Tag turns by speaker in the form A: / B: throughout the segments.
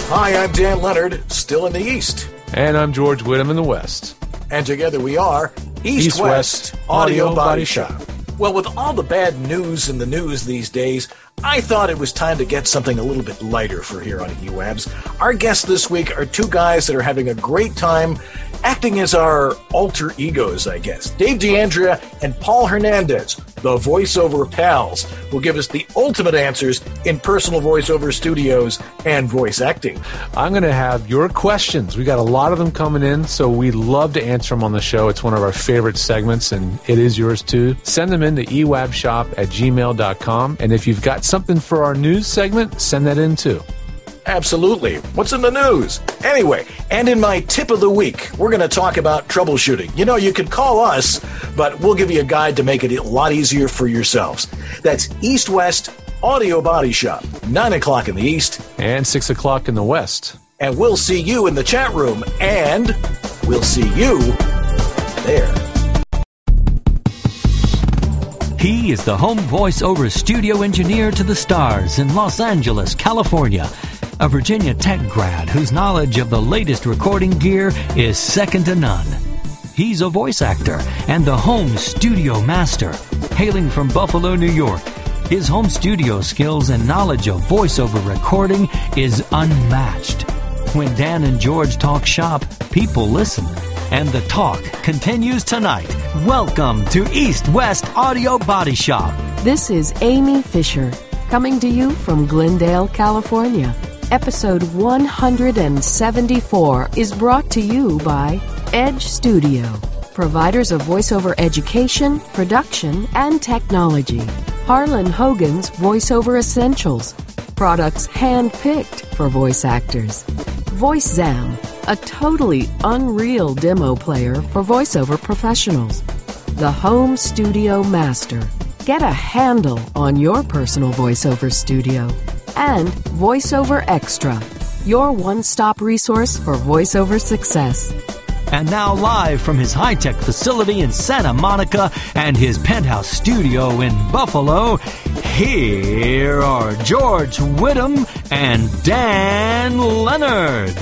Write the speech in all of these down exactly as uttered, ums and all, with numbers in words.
A: Hi, I'm Dan Leonard, still in the East.
B: And I'm George Whittam in the West.
A: And together we are East,
B: East
A: West,
B: West
A: Audio,
B: Audio
A: Body,
B: Body
A: Shop. Well, with all the bad news in the news these days, I thought it was time to get something a little bit lighter for here on E W A B S. Our guests this week are two guys that are having a great time acting as our alter egos, I guess. Dave D'Andrea and Paul Hernandez, the voiceover pals, will give us the ultimate answers in personal voiceover studios and voice acting.
B: I'm going to have your questions. We got a lot of them coming in, so we love to answer them on the show. It's one of our favorite segments, and it is yours too. Send them in to e wab shop at gmail dot com, and if you've got something for our news segment, send that in too.
A: Absolutely. What's in the news? Anyway, and in my tip of the week, we're going to talk about troubleshooting. You know, you could call us, but we'll give you a guide to make it a lot easier for yourselves. That's East West Audio Body Shop, nine o'clock in the East.
B: And six o'clock in the West.
A: And we'll see you in the chat room, and we'll see you there.
C: He is the home voiceover studio engineer to the stars in Los Angeles, California. A Virginia Tech grad whose knowledge of the latest recording gear is second to none. He's a voice actor and the home studio master. Hailing from Buffalo, New York, his home studio skills and knowledge of voiceover recording is unmatched. When Dan and George talk shop, people listen. And the talk continues tonight. Welcome to East West Audio Body Shop.
D: This is Amy Fisher, coming to you from Glendale, California. Episode one hundred seventy-four is brought to you by Edge Studio, providers of voiceover education, production, and technology. Harlan Hogan's Voiceover Essentials, products hand-picked for voice actors. VoiceZam, a totally unreal demo player for voiceover professionals. The Home Studio Master. Get a handle on your personal voiceover studio. And VoiceOver Extra, your one-stop resource for voiceover success.
C: And now live from his high-tech facility in Santa Monica and his penthouse studio in Buffalo, here are George Whittam and Dan Leonard.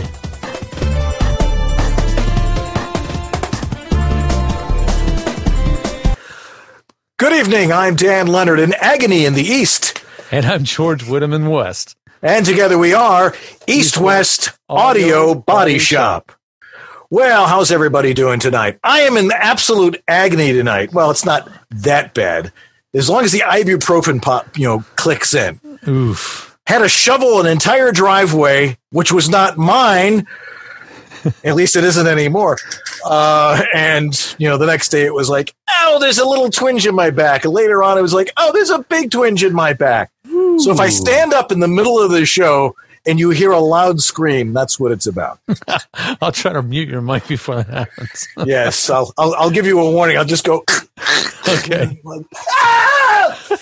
A: Good evening, I'm Dan Leonard in agony in the East.
B: And I'm George Whittam in the West.
A: And together we are East West Audio Body Shop. Well, how's everybody doing tonight? I am in absolute agony tonight. Well, it's not that bad. As long as the ibuprofen pop, you know, clicks in.
B: Oof.
A: Had to shovel an entire driveway, which was not mine. At least it isn't anymore. Uh, and, you know, the next day it was like, oh, there's a little twinge in my back. And later on it was like, oh, there's a big twinge in my back. Ooh. So if I stand up in the middle of the show and you hear a loud scream, that's what it's about.
B: I'll try to mute your mic before that happens.
A: Yes, I'll, I'll I'll give you a warning. I'll just go.
B: Okay.
A: Ah!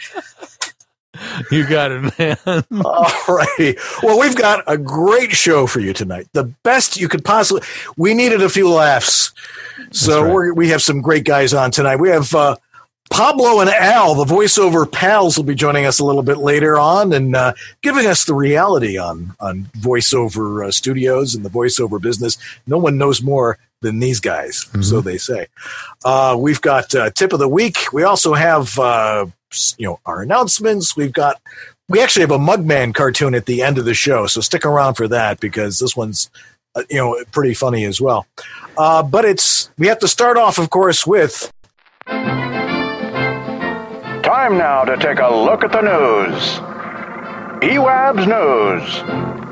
B: You got it, man.
A: All righty. Well, we've got a great show for you tonight. The best you could possibly. We needed a few laughs, so right. we're, we have some great guys on tonight. We have uh, Pablo and Al, the voiceover pals, will be joining us a little bit later on and uh, giving us the reality on on voiceover uh, studios and the voiceover business. No one knows more than these guys, mm-hmm. so they say. Uh, we've got uh, tip of the week. We also have. Uh, you know, our announcements. We've got, we actually have a Mugman cartoon at the end of the show, so stick around for that because this one's, uh, you know, pretty funny as well. Uh, but it's, we have to start off, of course, with.
E: Time now to take a look at the news. E W A B S News.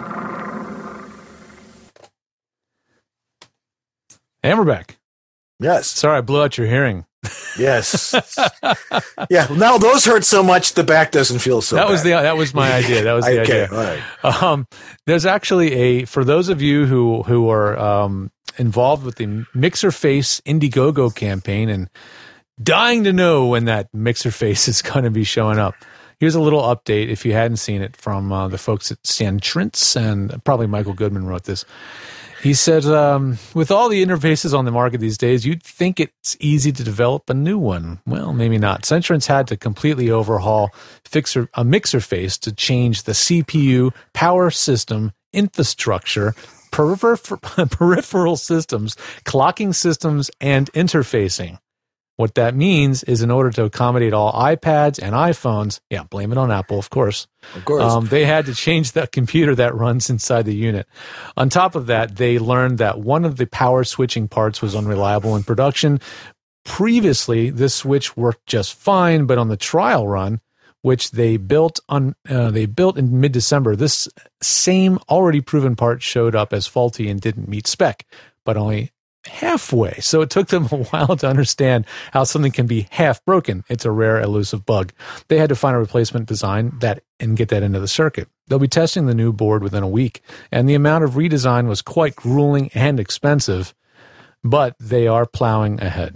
B: And we're back.
A: Yes.
B: Sorry, I blew out your hearing.
A: Yes. Yeah. Now those hurt so much the back doesn't feel so
B: that
A: bad.
B: was the that was my idea. That was the
A: okay,
B: idea.
A: All right.
B: Um, there's actually a for those of you who who are um, involved with the Mixer Face Indiegogo campaign and dying to know when that Mixer Face is going to be showing up. Here's a little update if you hadn't seen it from uh, the folks at Santrins, and probably Michael Goodman wrote this. He said, um, with all the interfaces on the market these days, you'd think it's easy to develop a new one. Well, maybe not. Centrance had to completely overhaul fixer, a mixer face to change the C P U, power system, infrastructure, peripher- peripheral systems, clocking systems, and interfacing. What that means is in order to accommodate all iPads and iPhones, yeah, blame it on Apple, of course.
A: Of course.
B: Um, they had to change the computer that runs inside the unit. On top of that, they learned that one of the power switching parts was unreliable in production. Previously, this switch worked just fine, but on the trial run, which they built on, uh, they built in mid-December, this same already proven part showed up as faulty and didn't meet spec, but only halfway. So it took them a while to understand how something can be half broken. It's a rare, elusive bug. They had to find a replacement design that and get that into the circuit. They'll be testing the new board within a week, and the amount of redesign was quite grueling and expensive, but they are plowing ahead.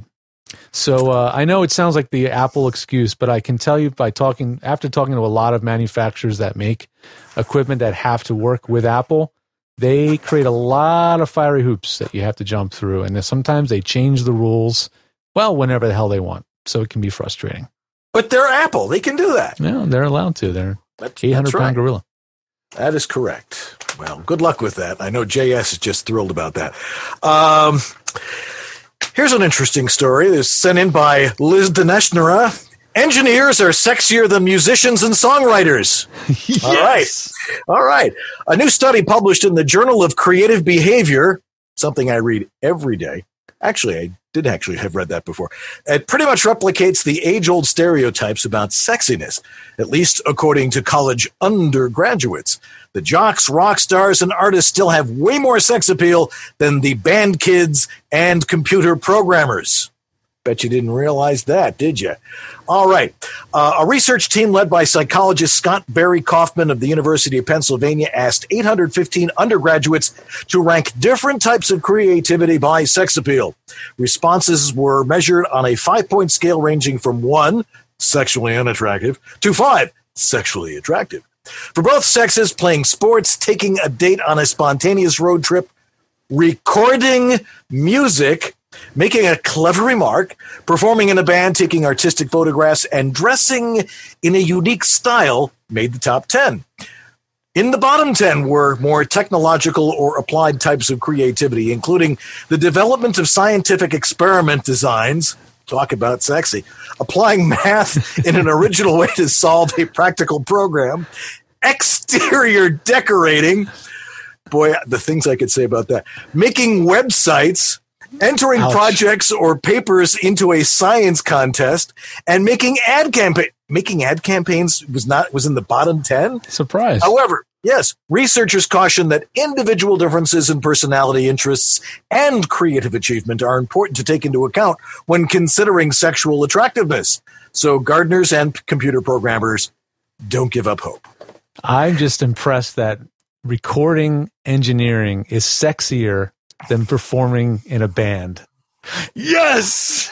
B: So uh, I know it sounds like the Apple excuse, but I can tell you by talking after talking to a lot of manufacturers that make equipment that have to work with Apple, they create a lot of fiery hoops that you have to jump through, and sometimes they change the rules, well, whenever the hell they want. So it can be frustrating.
A: But they're Apple. They can do that.
B: Yeah, they're allowed to. They're eight hundred pound gorilla.
A: That is correct. Well, good luck with that. I know J S is just thrilled about that. Um, here's an interesting story. It's sent in by Liz Dineshnera. Engineers are sexier than musicians and songwriters.
B: Yes.
A: All right. All right. A new study published in the Journal of Creative Behavior, something I read every day. Actually, I did actually have read that before. It pretty much replicates the age-old stereotypes about sexiness, at least according to college undergraduates. The jocks, rock stars, and artists still have way more sex appeal than the band kids and computer programmers. Bet you didn't realize that, did you? All right. Uh, a research team led by psychologist Scott Barry Kaufman of the University of Pennsylvania asked eight hundred fifteen undergraduates to rank different types of creativity by sex appeal. Responses were measured on a five-point scale ranging from one, sexually unattractive, to five, sexually attractive. For both sexes, playing sports, taking a date on a spontaneous road trip, recording music, making a clever remark, performing in a band, taking artistic photographs, and dressing in a unique style made the top ten. In the bottom ten were more technological or applied types of creativity, including the development of scientific experiment designs, talk about sexy, applying math in an original way to solve a practical program, exterior decorating, boy, the things I could say about that, making websites, entering Ouch. projects or papers into a science contest, and making ad campaign. Making ad campaigns was not was in the bottom ten.
B: Surprise.
A: However, yes, researchers caution that individual differences in personality, interests, and creative achievement are important to take into account when considering sexual attractiveness. So, gardeners and computer programmers, don't give up hope.
B: I'm just impressed that recording engineering is sexier than performing in a band. Yes!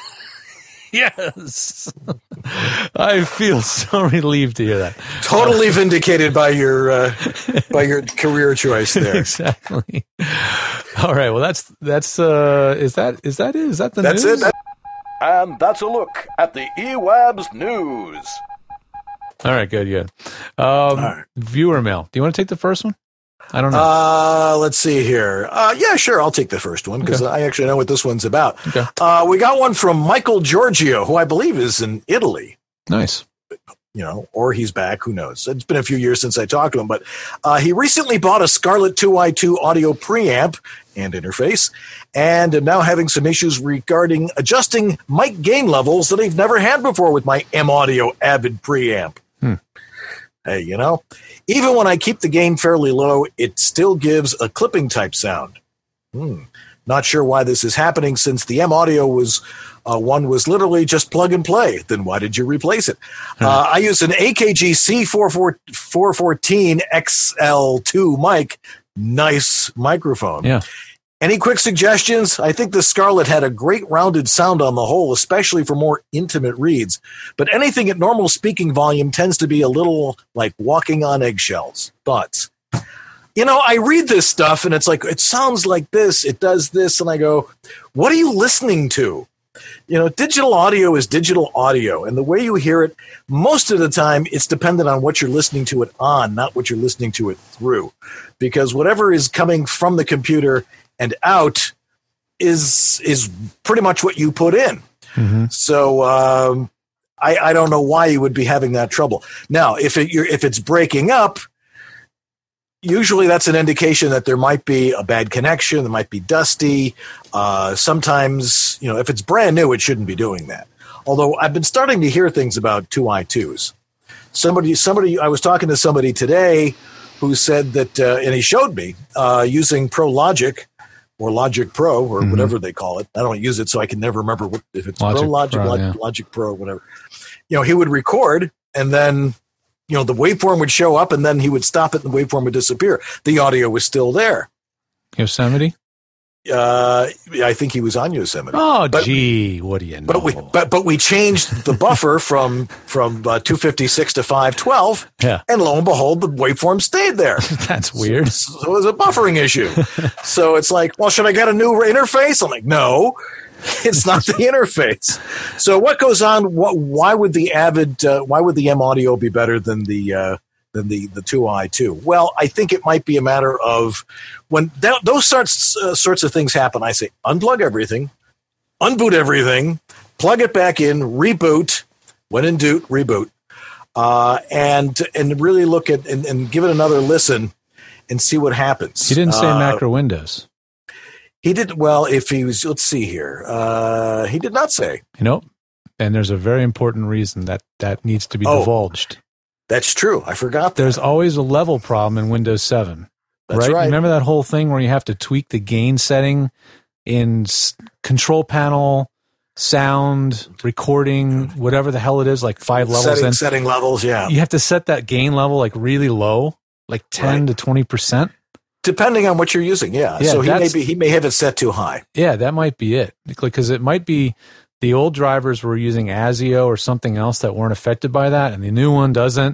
B: Yes! I feel so relieved to hear that.
A: Totally vindicated by your uh, by your career choice there.
B: Exactly. All right. Well, that's that's uh, is that is that it? Is that the
A: that's
B: news?
A: it.
E: And that's a look at the eWabs news.
B: All right. Good. Good. Um,
A: right.
B: Viewer mail. Do you want to take the first one? I don't know.
A: Uh, let's see here. Uh, yeah, sure. I'll take the first one because okay. I actually know what this one's about.
B: Okay.
A: Uh, we got one from Michael Giorgio, who I believe is in Italy.
B: Nice.
A: You know, or he's back. Who knows? It's been a few years since I talked to him, but uh, he recently bought a Scarlett two i two audio preamp and interface, and are now having some issues regarding adjusting mic gain levels that he've never had before with my M Audio Avid preamp.
B: Hmm.
A: Hey, you know, even when I keep the gain fairly low, it still gives a clipping type sound. Hmm. Not sure why this is happening since the M Audio was uh, one was literally just plug and play. Then why did you replace it? Hmm. Uh, I use an A K G C four fourteen X L two mic. Nice microphone.
B: Yeah.
A: Any quick suggestions? I think the Scarlett had a great rounded sound on the whole, especially for more intimate reads. But anything at normal speaking volume tends to be a little like walking on eggshells. Thoughts? You know, I read this stuff and it's like, it sounds like this, it does this, and I go, what are you listening to? You know, digital audio is digital audio, and the way you hear it, most of the time, it's dependent on what you're listening to it on, not what you're listening to it through. Because whatever is coming from the computer and out is is pretty much what you put in. Mm-hmm. So um, I, I don't know why you would be having that trouble. Now, if it, you're, if it's breaking up, usually that's an indication that there might be a bad connection. There might be dusty. Uh, sometimes, you know, if it's brand new, it shouldn't be doing that. Although I've been starting to hear things about two I twos. Somebody, somebody, I was talking to somebody today who said that, uh, and he showed me uh, using Pro Logic or Logic Pro or mm-hmm. whatever they call it. I don't use it, so I can never remember what, if it's Logic Pro Logic, Pro, Logic, yeah. Logic Pro, whatever. You know, he would record and then, you know, the waveform would show up and then he would stop it and the waveform would disappear. The audio was still there.
B: Yosemite?
A: Uh, I think he was on Yosemite.
B: Oh,
A: but,
B: gee, what do you know?
A: But we, but, but we changed the buffer from from uh, two fifty-six to five twelve,
B: yeah.
A: and lo and behold, the waveform stayed there.
B: That's weird.
A: So, so it was a buffering issue. So it's like, well, should I get a new interface? I'm like, no, it's not the interface. So what goes on? What, why would the Avid? Uh, why would the M Audio be better than the uh, than the the two I two? Well, I think it might be a matter of when that, those sorts uh, sorts of things happen. I say unplug everything, unboot everything, plug it back in, reboot. When in doubt, reboot, uh, and and really look at and, and give it another listen and see what happens.
B: He didn't say
A: uh,
B: Mac or Windows.
A: He did well. If he was, let's see here. Uh, he did not say.
B: You know, and there's a very important reason that that needs to be
A: oh,
B: divulged.
A: That's true. I forgot that.
B: There's always a level problem in Windows seven.
A: That's
B: right?
A: right.
B: Remember that whole thing where you have to tweak the gain setting in s- control panel, sound, recording, whatever the hell it is, like five levels
A: setting,
B: in.
A: Setting levels, yeah.
B: You have to set that gain level like really low, like ten
A: right.
B: to twenty percent.
A: Depending on what you're using, yeah.
B: yeah
A: so he may be he may have it set too high.
B: Yeah, that might be it. Because it might be the old drivers were using ASIO or something else that weren't affected by that, and the new one doesn't.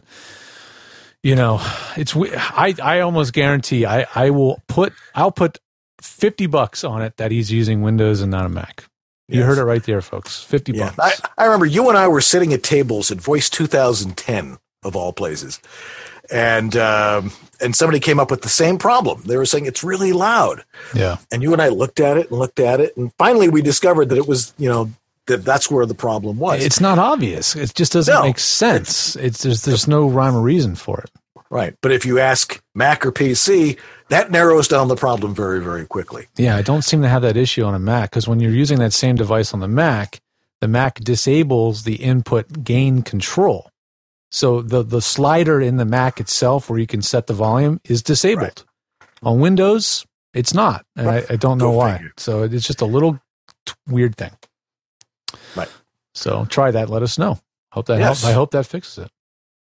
B: You know, it's I I almost guarantee I, I will put I'll put fifty bucks on it that he's using Windows and not a Mac. You yes. heard it right there, folks. Fifty
A: yeah.
B: bucks.
A: I, I remember you and I were sitting at tables at Voice two thousand ten of all places. And um, and somebody came up with the same problem. They were saying it's really loud.
B: Yeah.
A: And you and I looked at it and looked at it, and finally we discovered that it was, you know, that that's where the problem was.
B: It's not obvious. It just doesn't
A: no,
B: make sense. It's, it's there's there's no rhyme or reason for it.
A: Right. But if you ask Mac or P C, that narrows down the problem very, very quickly.
B: Yeah, I don't seem to have that issue on a Mac because when you're using that same device on the Mac, the Mac disables the input gain control. So the, the slider in the Mac itself where you can set the volume is disabled. Right. On Windows, it's not. And right. I, I don't know Go why. Figure. So it's just a little t- weird thing.
A: Right.
B: So try that. Let us know. Hope that
A: yes.
B: helps. I hope that fixes it.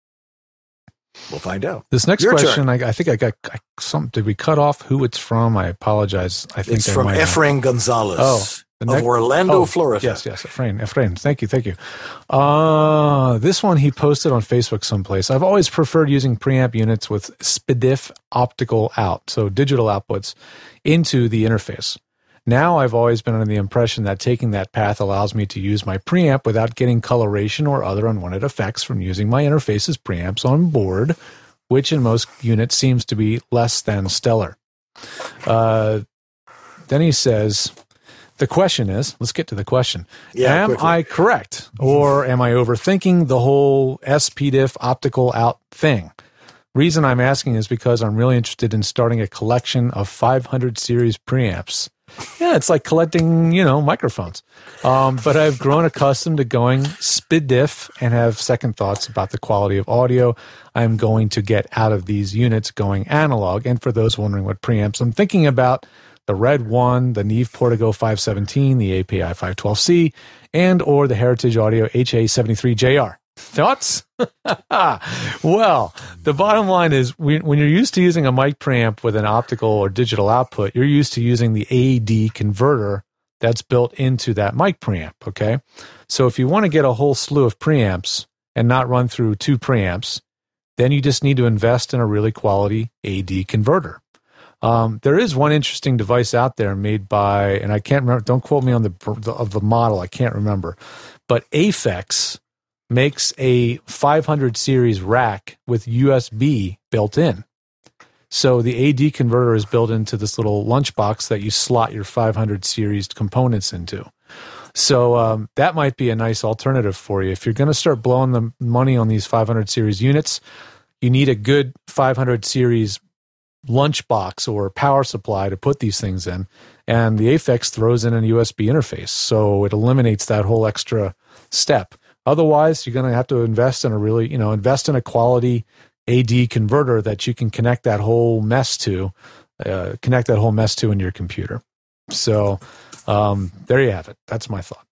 A: We'll find out.
B: This next
A: Your
B: question, I, I think I got I, some. Did we cut off who it's from? I apologize. I think
A: it's from Efrain Gonzalez.
B: Oh.
A: Of
B: next,
A: Orlando,
B: oh,
A: Florida.
B: Yes, yes, Efrain, Efrain. Thank you, thank you. Uh, this one he posted on Facebook someplace. I've always preferred using preamp units with S P D I F optical out, so digital outputs, into the interface. Now I've always been under the impression that taking that path allows me to use my preamp without getting coloration or other unwanted effects from using my interface's preamps on board, which in most units seems to be less than stellar. Uh, then he says... The question is, let's get to the question.
A: Yeah,
B: am
A: quickly.
B: I correct? Or am I overthinking the whole S P D I F optical out thing? Reason I'm asking is because I'm really interested in starting a collection of five hundred series preamps. Yeah, it's like collecting, you know, microphones. Um, but I've grown accustomed to going S P D I F and have second thoughts about the quality of audio I'm going to get out of these units going analog. And for those wondering what preamps I'm thinking about, the Red One, the Neve Portico five seventeen, the A P I five twelve C, and or the Heritage Audio H A seventy-three J R. Thoughts? Well, the bottom line is when you're used to using a mic preamp with an optical or digital output, you're used to using the A D converter that's built into that mic preamp, okay? So if you want to get a whole slew of preamps and not run through two preamps, then you just need to invest in a really quality A D converter. Um, there is one interesting device out there made by, and I can't remember, don't quote me on the, the of the model, I can't remember, but Aphex makes a five hundred series rack with U S B built in. So the A D converter is built into this little lunchbox that you slot your five hundred series components into. So um, that might be a nice alternative for you. If you're going to start blowing the money on these five hundred series units, you need a good five hundred series lunchbox or power supply to put these things in. And the Aphex throws in a U S B interface. So it eliminates that whole extra step. Otherwise, you're going to have to invest in a really, you know, invest in a quality A D converter that you can connect that whole mess to, uh, connect that whole mess to in your computer. So um, there you have it. That's my thought.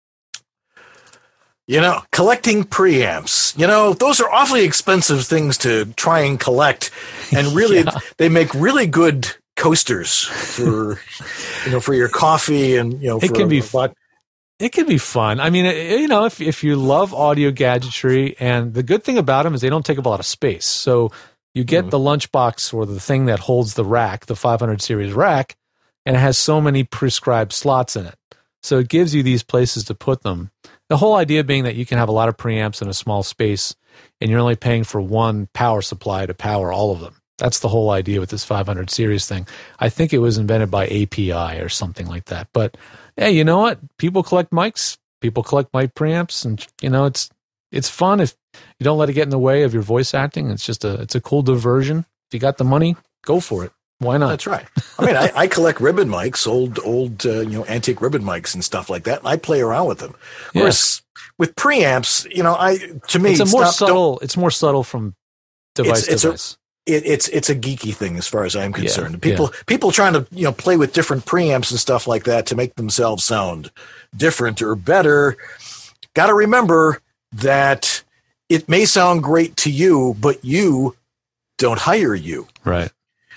A: You know, collecting preamps, you know, those are awfully expensive things to try and collect. And really, yeah. they make really good coasters for, you know, for your coffee and, you know, for
B: it can be
A: fun.
B: It can be fun. I mean, you know, if if you love audio gadgetry, and the good thing about them is they don't take up a lot of space. So you get mm. the lunchbox or the thing that holds the rack, the five hundred series rack, and it has so many prescribed slots in it. So it gives you these places to put them. The whole idea being that you can have a lot of preamps in a small space, and you're only paying for one power supply to power all of them. That's the whole idea with this five hundred series thing. I think it was invented by A P I or something like that. But hey, you know what? People collect mics. People collect mic preamps, and you know it's it's fun if you don't let it get in the way of your voice acting. It's just a it's a cool diversion. If you got the money, go for it. Why not?
A: That's right. I mean, I, I collect ribbon mics, old old uh, you know antique ribbon mics and stuff like that, and I play around with them.
B: Yeah.
A: Whereas with preamps, you know, I to me
B: it's a more
A: not,
B: subtle. It's more subtle from device
A: it's, it's
B: to device.
A: A, It, it's it's a geeky thing as far as I'm concerned.
B: Yeah,
A: people
B: yeah.
A: people trying to you know play with different preamps and stuff like that to make themselves sound different or better. Got to remember that it may sound great to you, but you don't hire you.
B: Right.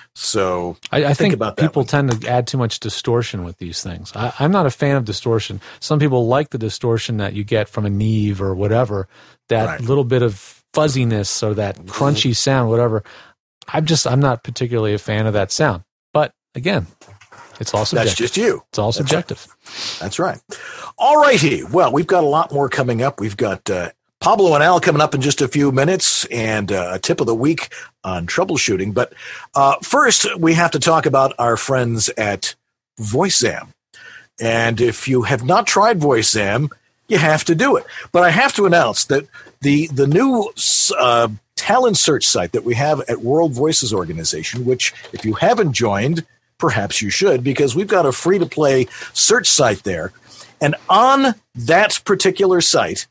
A: So
B: I, I think,
A: think about that
B: people
A: one.
B: tend to add too much distortion with these things. I, I'm not a fan of distortion. Some people like the distortion that you get from a Neve or whatever, that
A: Right.
B: little bit of fuzziness or that crunchy sound, whatever. I'm just, I'm not particularly a fan of that sound. But again, it's all subjective.
A: That's just you.
B: It's all
A: That's
B: subjective.
A: Right. That's right. All righty. Well, we've got a lot more coming up. We've got uh, Pablo and Al coming up in just a few minutes, and uh, a tip of the week on troubleshooting. But uh, first, we have to talk about our friends at VoiceZam. And if you have not tried VoiceZam, you have to do it. But I have to announce that the the new uh, talent search site that we have at World Voices Organization, which if you haven't joined, perhaps you should, because we've got a free-to-play search site there. And on that particular site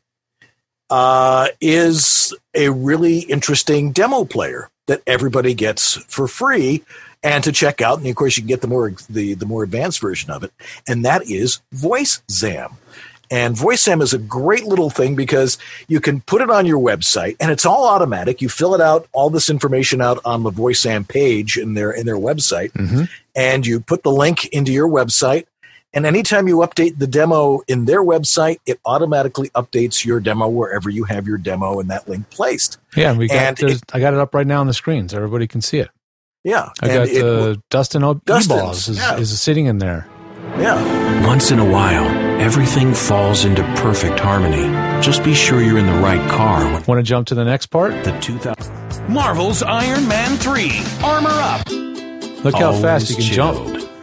A: uh, is a really interesting demo player that everybody gets for free and to check out. And of course, you can get the more the, the more advanced version of it. And that is VoiceZam. And VoiceZam is a great little thing because you can put it on your website and it's all automatic. You fill it out, all this information out on the VoiceZam page in their in their website,
B: Mm-hmm.
A: and you put the link into your website. And anytime you update the demo in their website, it automatically updates your demo wherever you have your demo and that link placed.
B: Yeah, and we got.
A: And
B: there's-
A: it-
B: I got it up right now on the screen, so everybody can see it.
A: Yeah,
B: I
A: and
B: got
A: it-
B: uh, Dustin O-
A: Dustin's,
B: E-Balls is,
A: yeah.
B: is sitting in there.
A: yeah.
F: Once in a while, everything falls into perfect harmony. Just be sure you're in the right car when
B: Want to jump to the next part?
F: the two thousand.
G: Marvel's Iron Man three. Armor up.
B: Look how fast you can jump.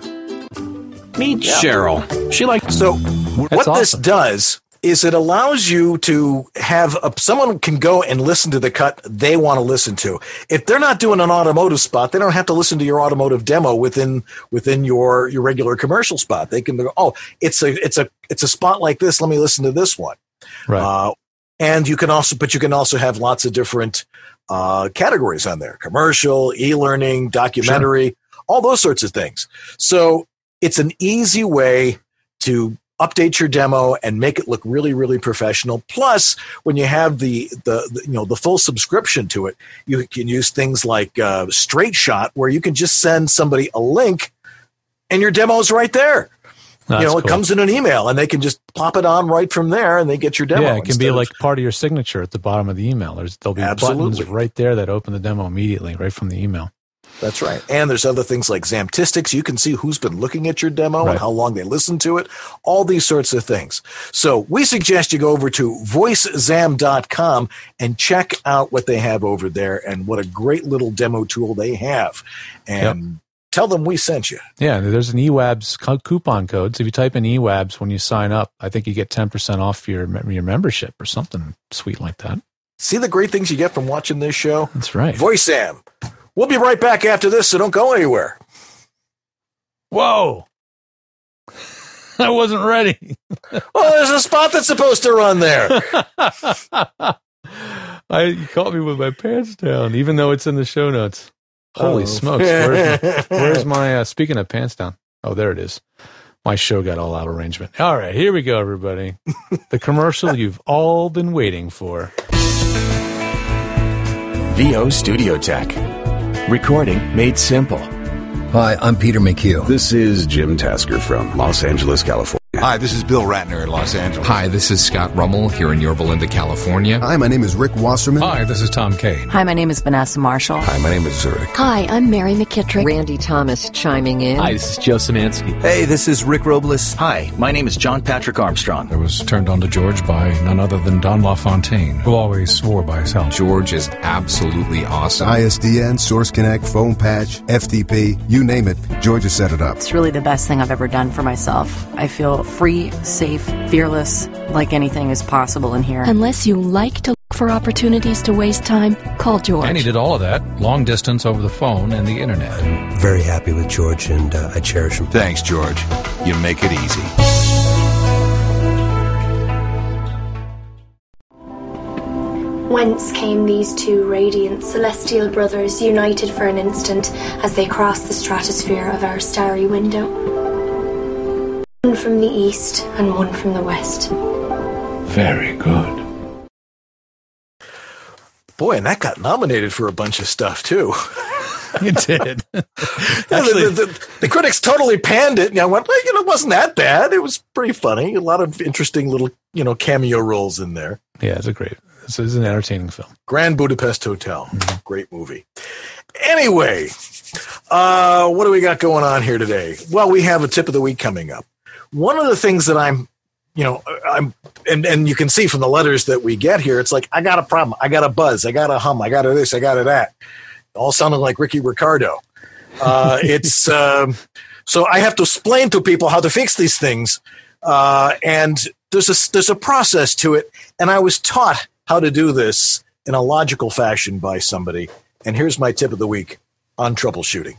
F: Meet Cheryl. She likes.
A: So what this
B: awesome.
A: does is it allows you to have a, someone can go and listen to the cut they want to listen to. If they're not doing an automotive spot, they don't have to listen to your automotive demo within within your your regular commercial spot. They can go, oh, it's a it's a it's a spot like this. Let me listen to this one.
B: Right.
A: Uh, and you can also, but you can also have lots of different uh, categories on there: commercial, e-learning, documentary, all those sorts of things. So it's an easy way to update your demo and make it look really, really professional. Plus, when you have the, the, the you know the full subscription to it, you can use things like uh, Straight Shot, where you can just send somebody a link, and your demo's right there.
B: That's
A: you know, it
B: cool.
A: comes in an email, and they can just plop it on right from there, and they get your demo.
B: Yeah, it can be
A: instead of-
B: like part of your signature at the bottom of the email. There's, there'll be
A: Absolutely.
B: buttons right there that open the demo immediately, right from the email.
A: That's right. And there's other things like Zamtistics. You can see who's been looking at your demo
B: Right.
A: and how long they listened to it, all these sorts of things. So we suggest you go over to voice zam dot com and check out what they have over there and what a great little demo tool they have. And tell them we sent you.
B: Yeah, there's an E W A B S co- coupon code. So if you type in E W A B S when you sign up, I think you get ten percent off your your membership or something sweet like that.
A: See the great things you get from watching this show?
B: That's right.
A: Voice Zam. We'll be right back after this, so don't go anywhere.
B: Whoa. I wasn't ready.
A: Oh, there's a spot that's supposed to run there.
B: I you caught me with my pants down, even though it's in the show notes. Holy
A: Oh.
B: smokes. Where's my, where's my uh, speaking of pants down? Oh, there it is. My show got all out of arrangement. All right, here we go, everybody. The commercial you've all been waiting for.
H: V O Studio Tech. Recording made simple.
I: Hi, I'm Peter McHugh.
J: This is Jim Tasker from Los Angeles, California.
K: Hi, this is Bill Ratner in Los Angeles.
L: Hi, this is Scott Rummel here in Yorba Linda, California.
M: Hi, my name is Rick Wasserman.
N: Hi, this is Tom Kane.
O: Hi, my name is Vanessa Marshall.
J: Hi, my name is Zurich.
P: Hi, I'm Mary McKittrick.
Q: Randy Thomas chiming in.
R: Hi, this is Joe Szymanski.
S: Hey, this is Rick Robles.
T: Hi, my name is John Patrick Armstrong.
N: I was turned on to George by none other than Don LaFontaine, who always swore by his health.
L: George is absolutely awesome.
M: I S D N, Source Connect, Phone Patch, F T P, you name it, George has set it up.
O: It's really the best thing I've ever done for myself. I feel free, safe, fearless, like anything is possible in here.
P: Unless you like to look for opportunities to waste time, call George.
N: And he did all of that, long distance over the phone and the internet.
I: I'm very happy with George, and uh, I cherish him.
K: Thanks, George. You make it easy.
U: Whence came these two radiant celestial brothers united for an instant as they crossed the stratosphere of our starry window? One from the east and one from the west.
J: Very good.
A: Boy, and that got nominated for a bunch of stuff, too.
B: It did.
A: Actually, the, the, the critics totally panned it, and I went, well, you know, it wasn't that bad. It was pretty funny. A lot of interesting little, you know, cameo roles in there.
B: Yeah, it's a great, it's, it's an entertaining film.
A: Grand Budapest Hotel. Mm-hmm. Great movie. Anyway, uh, what do we got going on here today? Well, we have a tip of the week coming up. One of the things that I'm, you know, I'm, and, and you can see from the letters that we get here, it's like, I got a problem. I got a buzz. I got a hum. I got a this. I got a that. All sounding like Ricky Ricardo. Uh, it's, um, so I have to explain to people how to fix these things. Uh, and there's a, there's a process to it. And I was taught how to do this in a logical fashion by somebody. And here's my tip of the week on troubleshooting.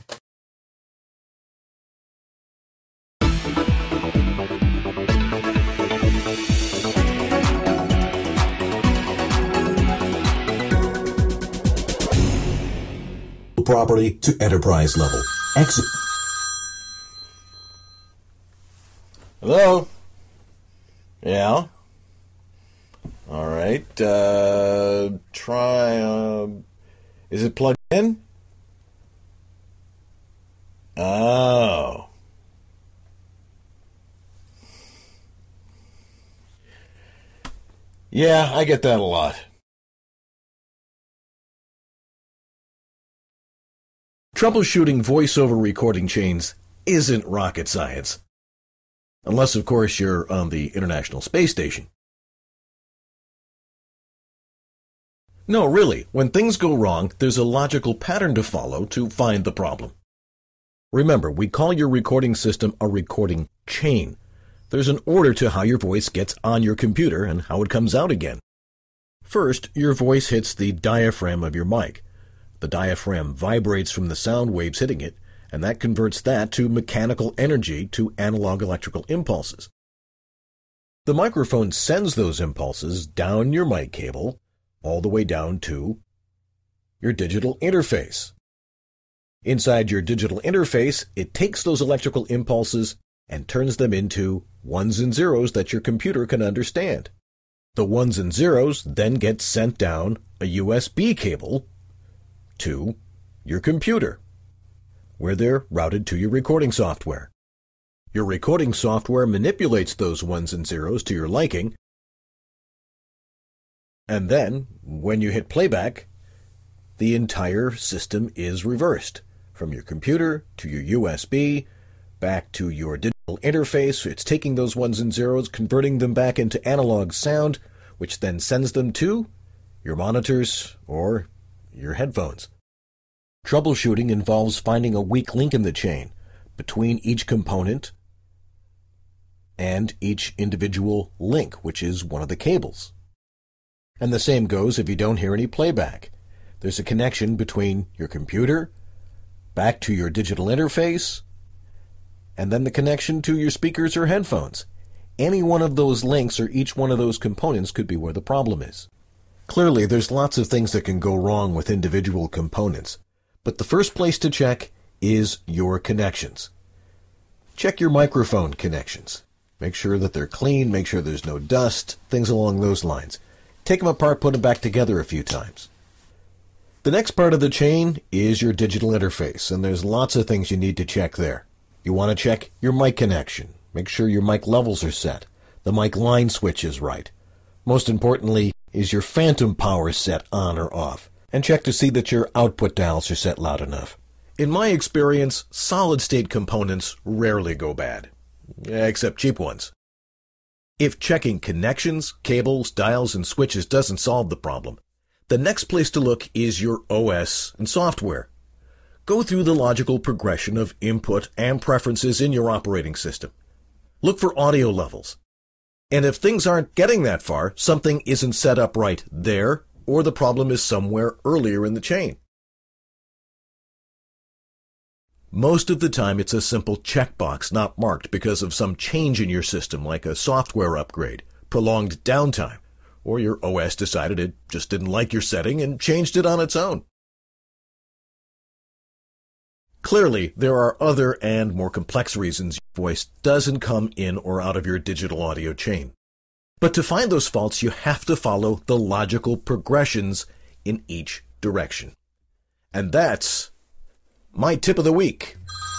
V: Property to enterprise level. Exit.
W: Hello? Yeah? All right. Uh, try. Uh, is it plugged in? Oh. Yeah, I get that a lot.
A: Troubleshooting voiceover recording chains isn't rocket science. Unless, of course, you're on the International Space Station. No, really, when things go wrong, there's a logical pattern to follow to find the problem. Remember, we call your recording system a recording chain. There's an order to how your voice gets on your computer and how it comes out again. First, your voice hits the diaphragm of your mic. The diaphragm vibrates from the sound waves hitting it, and that converts that to mechanical energy to analog electrical impulses. The microphone sends those impulses down your mic cable, all the way down to your digital interface. Inside your digital interface, it takes those electrical impulses and turns them into ones and zeros that your computer can understand. The ones and zeros then get sent down a U S B cable to your computer, where they're routed to your recording software. Your recording software manipulates those ones and zeros to your liking, and then, when you hit playback, the entire system is reversed.
D: from your computer to your U S B, back to your digital interface. It's taking those ones and zeros, converting them back into analog sound, which then sends them to your monitors or your headphones. Troubleshooting involves finding a weak link in the chain between each component and each individual link, which is one of the cables. And the same goes if you don't hear any playback. There's a connection between your computer, back to your digital interface, and then the connection to your speakers or headphones. Any one of those links or each one of those components could be where the problem is. Clearly, there's lots of things that can go wrong with individual components, but the first place to check is your connections. Check your microphone connections. Make sure that they're clean, make sure there's no dust, things along those lines. Take them apart, put them back together a few times. The next part of the chain is your digital interface, and there's lots of things you need to check there. You want to check your mic connection. Make sure your mic levels are set. The mic line switch is right. Most importantly, is your phantom power set on or off? And check to see that your output dials are set loud enough. In my experience, solid-state components rarely go bad, except cheap ones. If checking connections, cables, dials, and switches doesn't solve the problem, the next place to look is your O S and software. Go through the logical progression of input and preferences in your operating system. Look for audio levels. And if things aren't getting that far, something isn't set up right there, or the problem is somewhere earlier in the chain. Most of the time, it's a simple checkbox not marked because of some change in your system, like a software upgrade, prolonged downtime, or your O S decided it just didn't like your setting and changed it on its own. Clearly, there are other and more complex reasons your voice doesn't come in or out of your digital audio chain. But to find those faults, you have to follow the logical progressions in each direction. And that's my tip of the week.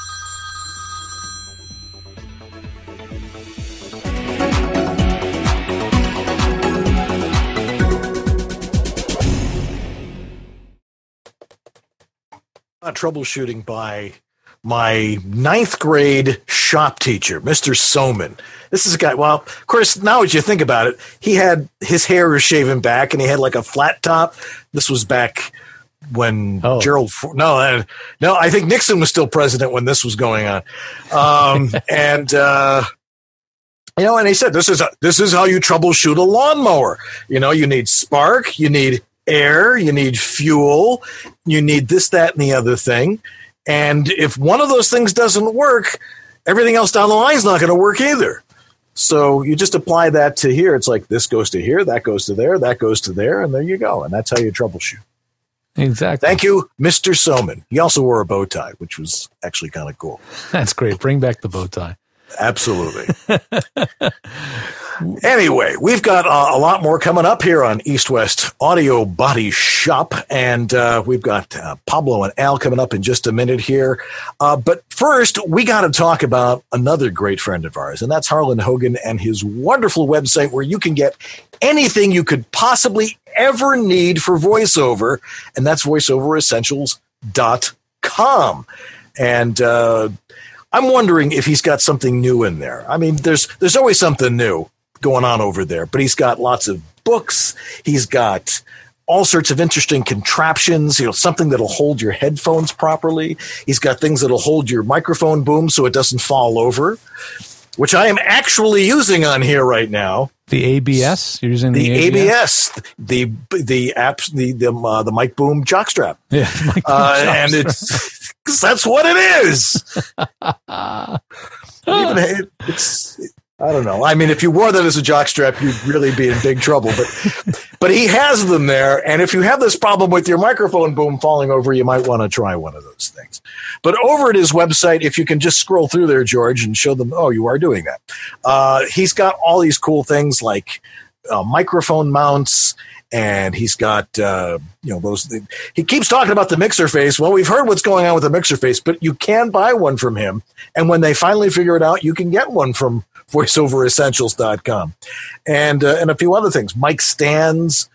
A: Troubleshooting by my ninth grade shop teacher, Mister Soman. This is a guy, well, of course, now as you think about it, he had his hair was shaven back and he had like a flat top. This was back when oh. Gerald, no, uh, no, I think Nixon was still president when this was going on. Um, and, uh, you know, and he said, this is, a, this is how you troubleshoot a lawnmower. You know, you need spark, you need air, you need fuel, you need this, that, and the other thing. And if one of those things doesn't work, everything else down the line is not going to work either. So you just apply that to here. It's like this goes to here, that goes to there, that goes to there, and there you go. And that's how you troubleshoot.
B: Exactly.
A: Thank you, Mister Soman. He also wore a bow tie, which was actually kind of cool.
B: That's great. Bring back the bow tie.
A: Absolutely. Anyway, we've got uh, a lot more coming up here on East West Audio Body Shop, and uh, we've got uh, Pablo and Al coming up in just a minute here. Uh, but first, we got to talk about another great friend of ours, and that's Harlan Hogan and his wonderful website where you can get anything you could possibly ever need for voiceover, and that's voiceover essentials dot com. And uh, I'm wondering if he's got something new in there. I mean, there's there's always something new going on over there, but he's got lots of books. He's got all sorts of interesting contraptions, you know, something that'll hold your headphones properly. He's got things that'll hold your microphone boom so it doesn't fall over, which I am actually using on here right now.
B: The A B S? You're using the,
A: the
B: A B S?
A: A B S, the the apps, the the, uh, the mic boom jockstrap.
B: Yeah, mic boom
A: uh,
B: jockstrap.
A: And it's because that's what it is. Even it, it's. I don't know. I mean, if you wore that as a jockstrap, you'd really be in big trouble. But but he has them there. And if you have this problem with your microphone boom falling over, you might want to try one of those things. But over at his website, if you can just scroll through there, George, and show them, oh, you are doing that. Uh, he's got all these cool things like uh, microphone mounts. And he's got, uh, you know, those. He keeps talking about the mixer face. Well, we've heard what's going on with the mixer face, but you can buy one from him. And when they finally figure it out, you can get one from voiceover essentials dot com. And, uh, and a few other things. Mic stands.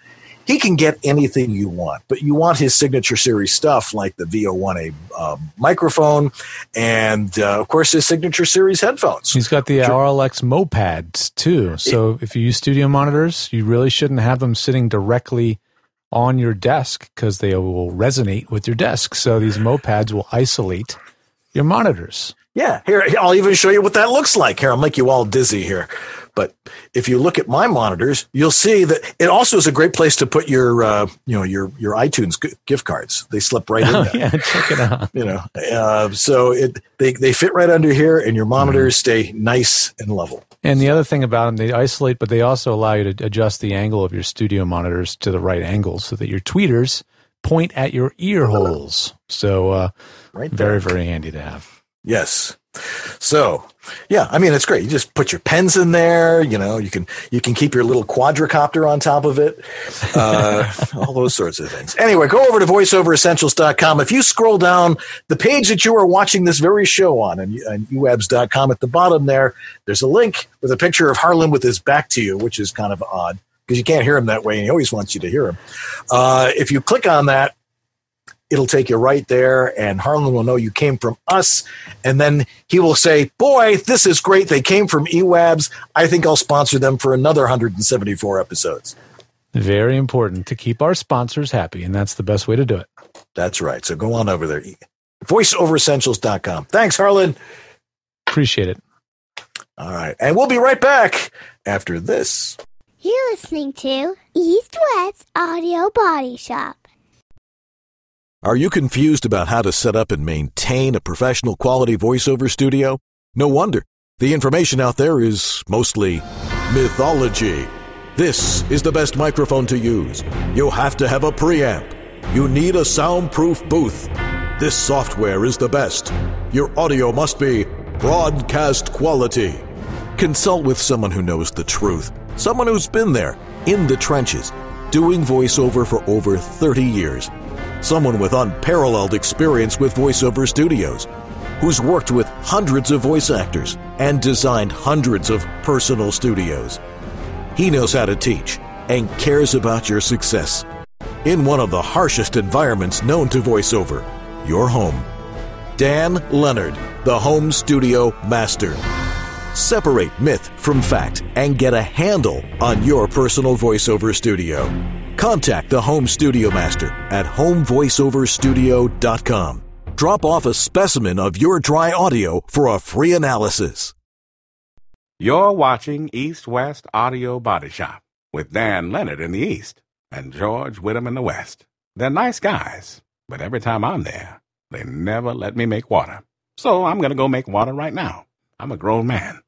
A: he can get anything you want, but you want his signature series stuff like the V O one A uh, microphone and, uh, of course, his signature series headphones.
B: He's got the R L X Mopads, too. So it, if you use studio monitors, you really shouldn't have them sitting directly on your desk because they will resonate with your desk. So these Mopads will isolate your monitors.
A: Yeah, here, I'll even show you what that looks like. Here, I'll make you all dizzy here. But if you look at my monitors, you'll see that it also is a great place to put your, uh, you know, your your iTunes g- gift cards. They slip right
B: oh,
A: in there.
B: Yeah, check it out.
A: You know, uh, so it they they fit right under here, and your monitors mm. stay nice and level.
B: And the other thing about them, they isolate, but they also allow you to adjust the angle of your studio monitors to the right angle, so that your tweeters point at your ear holes. So, uh,
A: right
B: very very handy to have.
A: Yes. So, yeah, I mean, it's great. You just put your pens in there. You know, you can you can keep your little quadricopter on top of it. Uh, all those sorts of things. Anyway, go over to voiceover essentials dot com. If you scroll down the page that you are watching this very show on, and, and U A B S dot com, at the bottom there, there's a link with a picture of Harlan with his back to you, which is kind of odd because you can't hear him that way, and he always wants you to hear him. Uh, if you click on that, it'll take you right there, and Harlan will know you came from us, and then he will say, boy, this is great. They came from E W A B S. I think I'll sponsor them for another one hundred seventy-four episodes.
B: Very important to keep our sponsors happy, and that's the best way to do it.
A: That's right. So go on over there. voiceover essentials dot com. Thanks, Harlan.
B: Appreciate it.
A: All right. And we'll be right back after this.
C: You're listening to East West Audio Body Shop.
D: Are you confused about how to set up and maintain a professional quality voiceover studio? No wonder. The information out there is mostly mythology. This is the best microphone to use. You have to have a preamp. You need a soundproof booth. This software is the best. Your audio must be broadcast quality. Consult with someone who knows the truth. Someone who's been there, in the trenches, doing voiceover for over thirty years. Someone with unparalleled experience with voiceover studios, who's worked with hundreds of voice actors and designed hundreds of personal studios. He knows how to teach and cares about your success. In one of the harshest environments known to voiceover, your home. Dan Leonard, the Home Studio Master. Separate myth from fact and get a handle on your personal voiceover studio. Contact the Home Studio Master at home voiceover studio dot com. Drop off a specimen of your dry audio for a free analysis.
R: You're watching East West Audio Body Shop with Dan Leonard in the East and George Whittam in the West. They're nice guys, but every time I'm there, they never let me make water. So I'm going to go make water right now. I'm a grown man.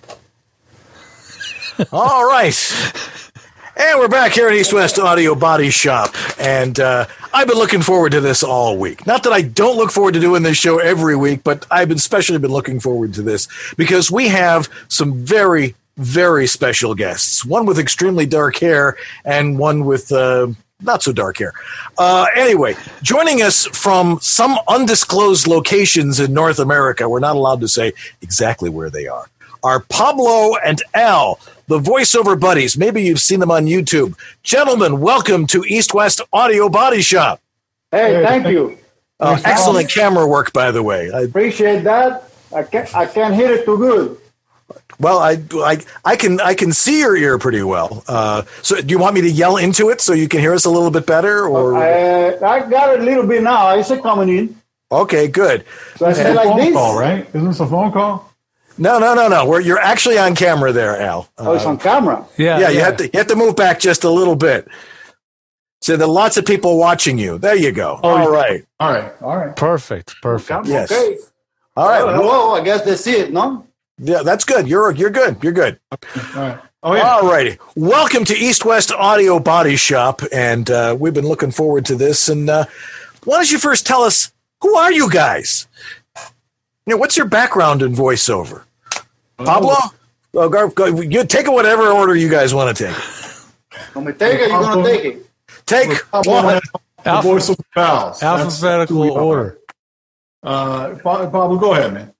A: All right. And we're back here at East West Audio Body Shop, and uh, I've been looking forward to this all week. Not that I don't look forward to doing this show every week, but I've been especially been looking forward to this because we have some very, very special guests. One with extremely dark hair and one with uh, not so dark hair. Uh, anyway, joining us from some undisclosed locations in North America, we're not allowed to say exactly where they are, are Pablo and Al, the voiceover buddies. Maybe you've seen them on YouTube. Gentlemen, welcome to East West Audio Body Shop.
S: Hey, thank you.
A: Uh, excellent camera work, by the way. I
S: appreciate that. I can't, I can't hear it too good.
A: Well, I, I, I can I can see your ear pretty well. Uh, so do you want me to yell into it so you can hear us a little bit better? Or
S: I, I got it a little bit now. It's coming in.
A: Okay, good.
S: So I say like this.
X: Call, right? Isn't this a phone call?
A: No, no, no, no. We're, you're actually on camera there, Al.
S: Uh, oh, it's on camera.
A: Yeah, yeah. You have to you have to move back just a little bit. So there are lots of people watching you. There you go.
X: Oh,
A: all right.
X: All right. All right.
B: Perfect. Perfect.
A: Yes.
S: Okay.
A: All right.
S: Oh, well, I guess that's it, no?
A: Yeah, that's good. You're you're good. You're good.
X: All right. Oh, yeah.
A: All righty. Welcome to East West Audio Body Shop, and uh, we've been looking forward to this. And uh, why don't you first tell us, who are you guys? You know, what's your background in voiceover? Pablo? Oh, go, go, you take it whatever order you guys want to take.
S: When we take it, you're going to take it.
A: Take one.
X: The voice of vowels.
B: Alphabetical order.
X: Uh, Pablo, go ahead, man.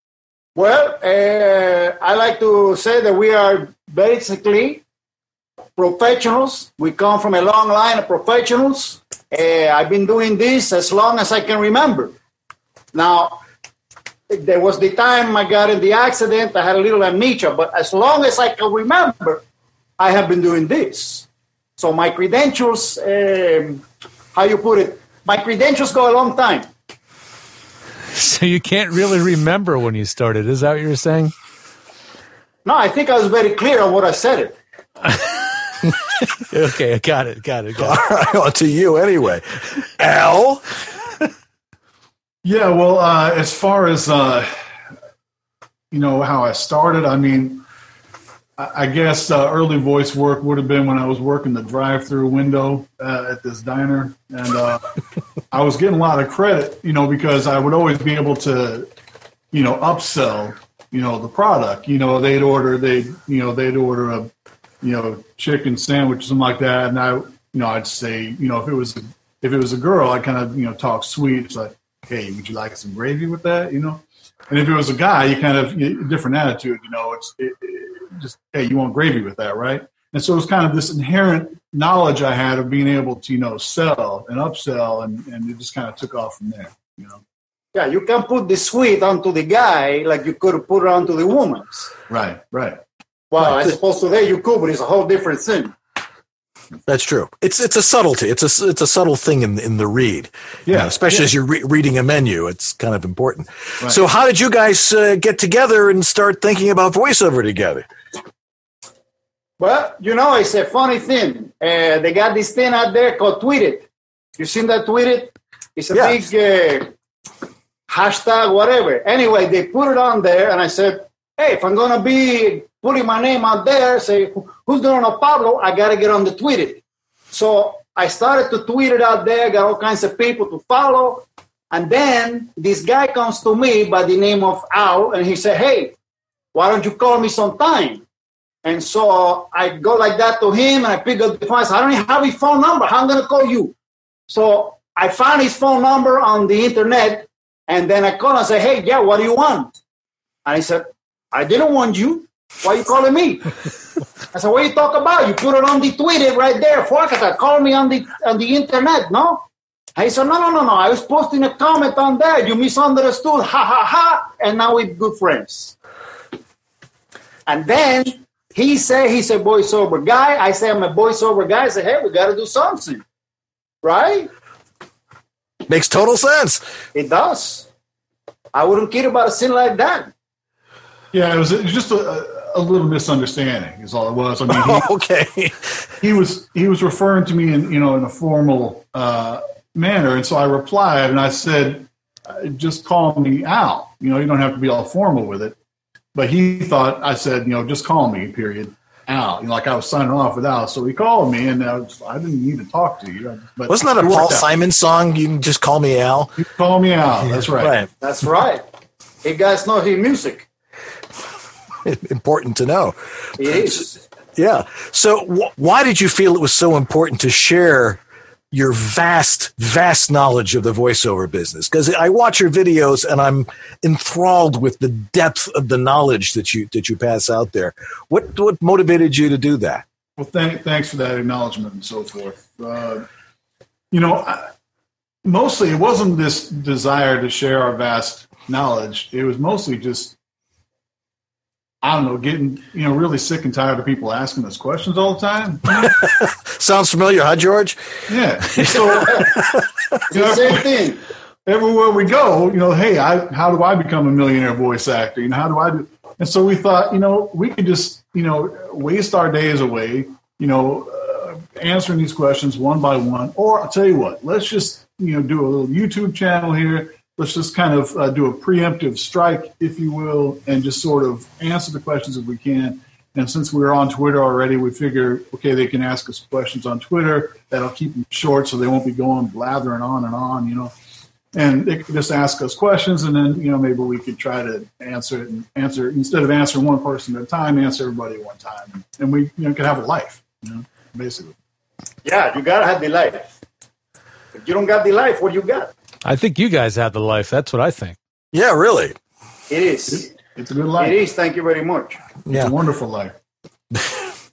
S: Well, uh, I like to say that we are basically professionals. We come from a long line of professionals. Uh, I've been doing this as long as I can remember. Now, there was the time I got in the accident. I had a little amnesia, but as long as I can remember, I have been doing this. So my credentials, um, how you put it, my credentials go a long time.
B: So you can't really remember when you started. Is that what you were saying?
S: No, I think I was very clear on what I said it.
B: Okay, I got it, got it, got it.
A: All right, on to you anyway. Al?
X: Yeah, well, uh, as far as, uh, you know, how I started, I mean, I, I guess uh, early voice work would have been when I was working the drive-through window uh, at this diner. And uh, I was getting a lot of credit, you know, because I would always be able to, you know, upsell, you know, the product. You know, they'd order, they'd, you know, they'd order a, you know, chicken sandwich, something like that. And I, you know, I'd say, you know, if it was, if it was a girl, I'd kind of, you know, talk sweet. It's like, hey, would you like some gravy with that? You know? And if it was a guy, you kind of, you know, different attitude, you know, it's it, it just, hey, you want gravy with that, right? And so it was kind of this inherent knowledge I had of being able to, you know, sell and upsell, and, and it just kind of took off from there, you know?
S: Yeah, you can put the sweet onto the guy like you could put it onto the woman's.
X: Right, right.
S: Well,
X: right.
S: I suppose today you could, but it's a whole different thing.
A: That's true. It's it's a subtlety. It's a it's a subtle thing in in the read.
X: Yeah,
A: uh, especially
X: yeah.
A: as you're re- reading a menu. It's kind of important.
X: Right.
A: So, how did you guys uh, get together and start thinking about voiceover together?
S: Well, you know, it's a funny thing. Uh, they got this thing out there called Tweeted. You seen that Tweeted? It's a
A: Yeah.
S: big uh, hashtag, whatever. Anyway, they put it on there, and I said, hey, if I'm going to be putting my name out there, say, who's going to know Pablo? I got to get on the Tweeted. So I started to tweet it out there, got all kinds of people to follow. And then this guy comes to me by the name of Al, and he said, hey, why don't you call me sometime? And so I go like that to him, and I pick up the phone. I said, I don't even have his phone number. How am I going to call you? So I found his phone number on the internet, and then I called and said, hey, yeah, what do you want? And he said, I didn't want you. Why are you calling me? I said, what you talk about? You put it on the Tweeted right there. Fuck it, call me on the on the internet, no? And he said, no, no, no, no. I was posting a comment on that. You misunderstood. Ha, ha, ha. And now we're good friends. And then he said, he's a voiceover guy. I say, I'm a voiceover guy. I said, hey, we got to do something. Right?
A: Makes total sense.
S: It does. I wouldn't kid about a sin like that.
X: Yeah, it was, it was just a, a little misunderstanding is all it was. I mean, he,
A: oh, okay.
X: he was he was referring to me in, you know, in a formal uh, manner. And so I replied and I said, just call me Al. You know, you don't have to be all formal with it. But he thought I said, you know, just call me, period, Al. You know, like I was signing off with Al. So he called me, and I, was, I didn't need to talk to you. But
A: wasn't that a Paul Simon song? You can just call me Al.
X: You call me Al. That's right.
A: right.
S: That's right. You guys know his music.
A: Important to know.
S: It is.
A: Yeah. So wh- why did you feel it was so important to share your vast, vast knowledge of the voiceover business? Because I watch your videos and I'm enthralled with the depth of the knowledge that you that you pass out there. What what motivated you to do that?
X: Well, thank, thanks for that acknowledgement and so forth. Uh, you know, I, mostly it wasn't this desire to share our vast knowledge. It was mostly just, I don't know, getting, you know, really sick and tired of people asking us questions all the time.
A: Sounds familiar, huh, George?
X: Yeah. So, you know,
S: same thing.
X: Everywhere we go, you know, hey, I, how do I become a millionaire voice actor? You know, how do I do? And so we thought, you know, we could just, you know, waste our days away, you know, uh, answering these questions one by one. Or I'll tell you what, let's just, you know, do a little YouTube channel here. Let's just kind of uh, do a preemptive strike, if you will, and just sort of answer the questions if we can. And since we're on Twitter already, we figure, okay, they can ask us questions on Twitter. That'll keep them short so they won't be going blathering on and on, you know. And they can just ask us questions, and then, you know, maybe we could try to answer it and answer, instead of answering one person at a time, answer everybody at one time. And we, you know, can have a life, you know, basically.
S: Yeah, you got to have the life. If you don't got the life, what you got?
B: I think you guys have the life. That's what I think.
A: Yeah, really.
S: It is.
X: It's a good life.
S: It is. Thank you very much.
A: Yeah.
X: It's a wonderful life.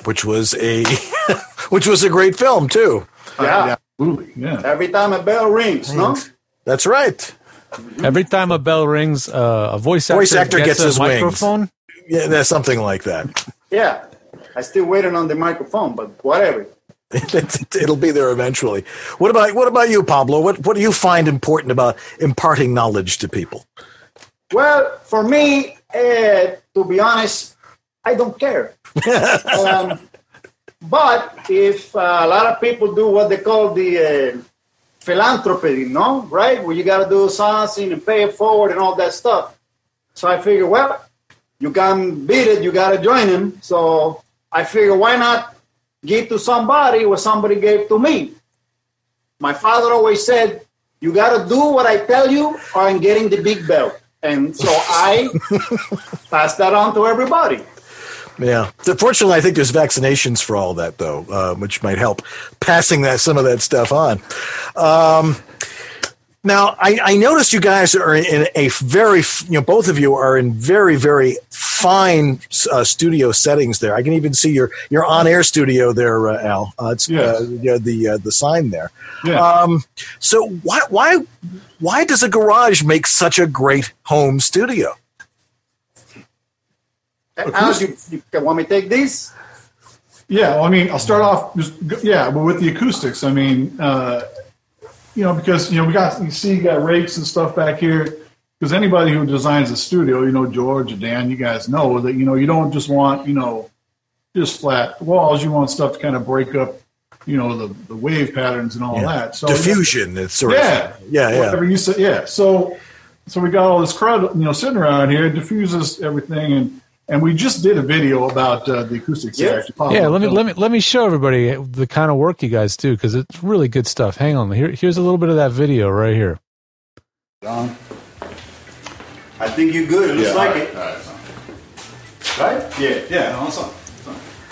A: which was a which was a great film too.
S: Yeah,
X: absolutely. Yeah.
S: Every time a bell rings, no?
A: That's right.
B: Every time a bell rings, uh, a voice actor,
A: voice actor gets,
B: gets
A: his
B: a microphone.
A: Wings. Yeah, that's something like that.
S: Yeah, I still waiting on the microphone, but whatever.
A: It'll be there eventually. What about what about you, Pablo? What what do you find important about imparting knowledge to people?
S: Well, for me, uh, to be honest, I don't care. um, but if uh, a lot of people do what they call the uh, philanthropy, no, right? Where you got to do something and pay it forward and all that stuff. So I figure, well, you can beat it, you got to join him. So I figure, why not give to somebody what somebody gave to me? My father always said, you got to do what I tell you or I'm getting the big belt. And so I pass that on to everybody.
A: Yeah. Fortunately, I think there's vaccinations for all that, though, uh, which might help passing that some of that stuff on. Um, now, I, I noticed you guys are in a very, you know, both of you are in very, very fine uh, studio settings there. I can even see your, your on-air studio there, uh, Al. Uh, it's yes. uh, you know, the uh, the sign there.
X: Yeah.
A: Um, so why why why does a garage make such a great home studio?
S: Al, you, you want me to take these?
X: Yeah, well, I mean, I'll start off. Just, yeah, but with the acoustics, I mean, uh, you know, because you know we got you see you got rakes and stuff back here. Because anybody who designs a studio, you know, George or Dan, you guys know that, you know, you don't just want, you know, just flat walls. You want stuff to kind of break up, you know, the, the wave patterns and all
A: yeah.
X: that. So
A: diffusion, it's sort
X: yeah,
A: of, yeah, yeah.
X: Whatever you say, yeah. So, so we got all this crowd, you know, sitting around here. It diffuses everything, and and we just did a video about uh, the acoustics.
B: Yeah, yeah. Let me let me let me show everybody the kind of work you guys do, because it's really good stuff. Hang on, here here's a little bit of that video right here.
S: Don. I think you're good. It looks
W: yeah,
S: like
W: right,
S: it.
W: Right.
S: Right? Yeah.
W: Yeah, no, it's on. It's on.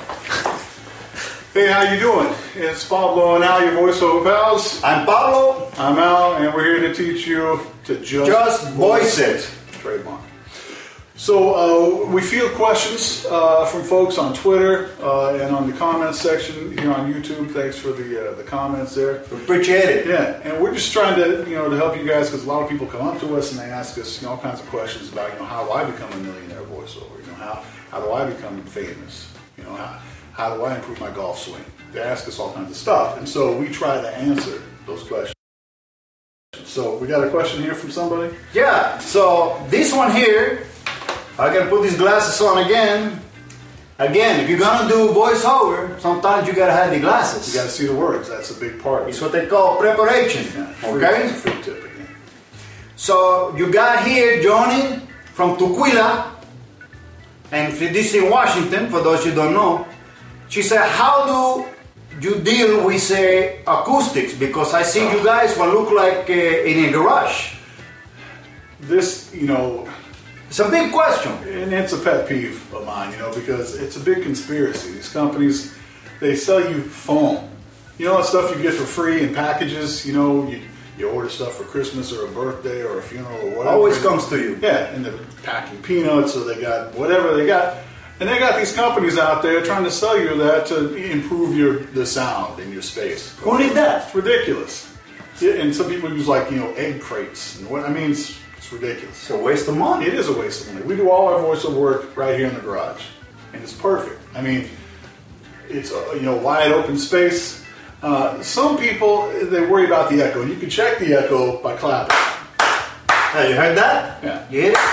W: Hey, how you doing? It's Pablo and Al, your voiceover pals.
S: I'm Pablo.
W: I'm Al, and we're here to teach you to just,
S: just voice it.
W: Trademark. So uh, we field questions uh, from folks on Twitter uh, and on the comments section here on YouTube. Thanks for the uh, the comments there.
S: Appreciate it.
W: Yeah, and we're just trying to you know to help you guys, because a lot of people come up to us and they ask us you know all kinds of questions about you know how do I become a millionaire voiceover? You know how how do I become famous? You know how how do I improve my golf swing? They ask us all kinds of stuff, and so we try to answer those questions. So we got a question here from somebody.
S: Yeah. So this one here. I gotta put these glasses on again. Again, if you're gonna do voiceover, sometimes you gotta have the glasses.
W: You gotta see the words. That's a big part of it.
S: It's what they call preparation.
W: Yeah,
S: okay?
W: Free tip again.
S: So you got here Johnny from Tukwila, and this is in Washington, for those you don't know. She said, how do you deal with say, acoustics? Because I see you guys will look like uh, in a garage.
W: This, you know...
S: It's a big question.
W: And it's a pet peeve of mine, you know, because it's a big conspiracy. These companies, they sell you foam. You know that stuff you get for free in packages, you know, you, you order stuff for Christmas or a birthday or a funeral or whatever.
S: Always comes to you.
W: Yeah, and they're packing peanuts or they got whatever they got. And they got these companies out there trying to sell you that to improve your the sound in your space.
S: Who needs that?
W: It's ridiculous. Yeah, and some people use like, you know, egg crates. And what I mean, it's, it's ridiculous.
S: It's a waste of money.
W: It is a waste of money. We do all our voiceover work right here in the garage. And it's perfect. I mean, it's a, you know, wide open space. Uh, some people, they worry about the echo. You can check the echo by clapping.
S: Hey, you heard that?
W: Yeah.
S: You hear it?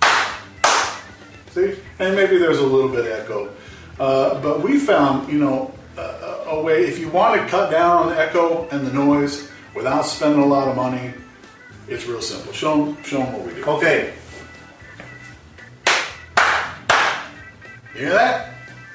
W: See? And maybe there's a little bit of echo. Uh, but we found, you know, a, a way, if you want to cut down on the echo and the noise without spending a lot of money, it's real simple. Show them, show them what we do.
S: Okay. You hear that?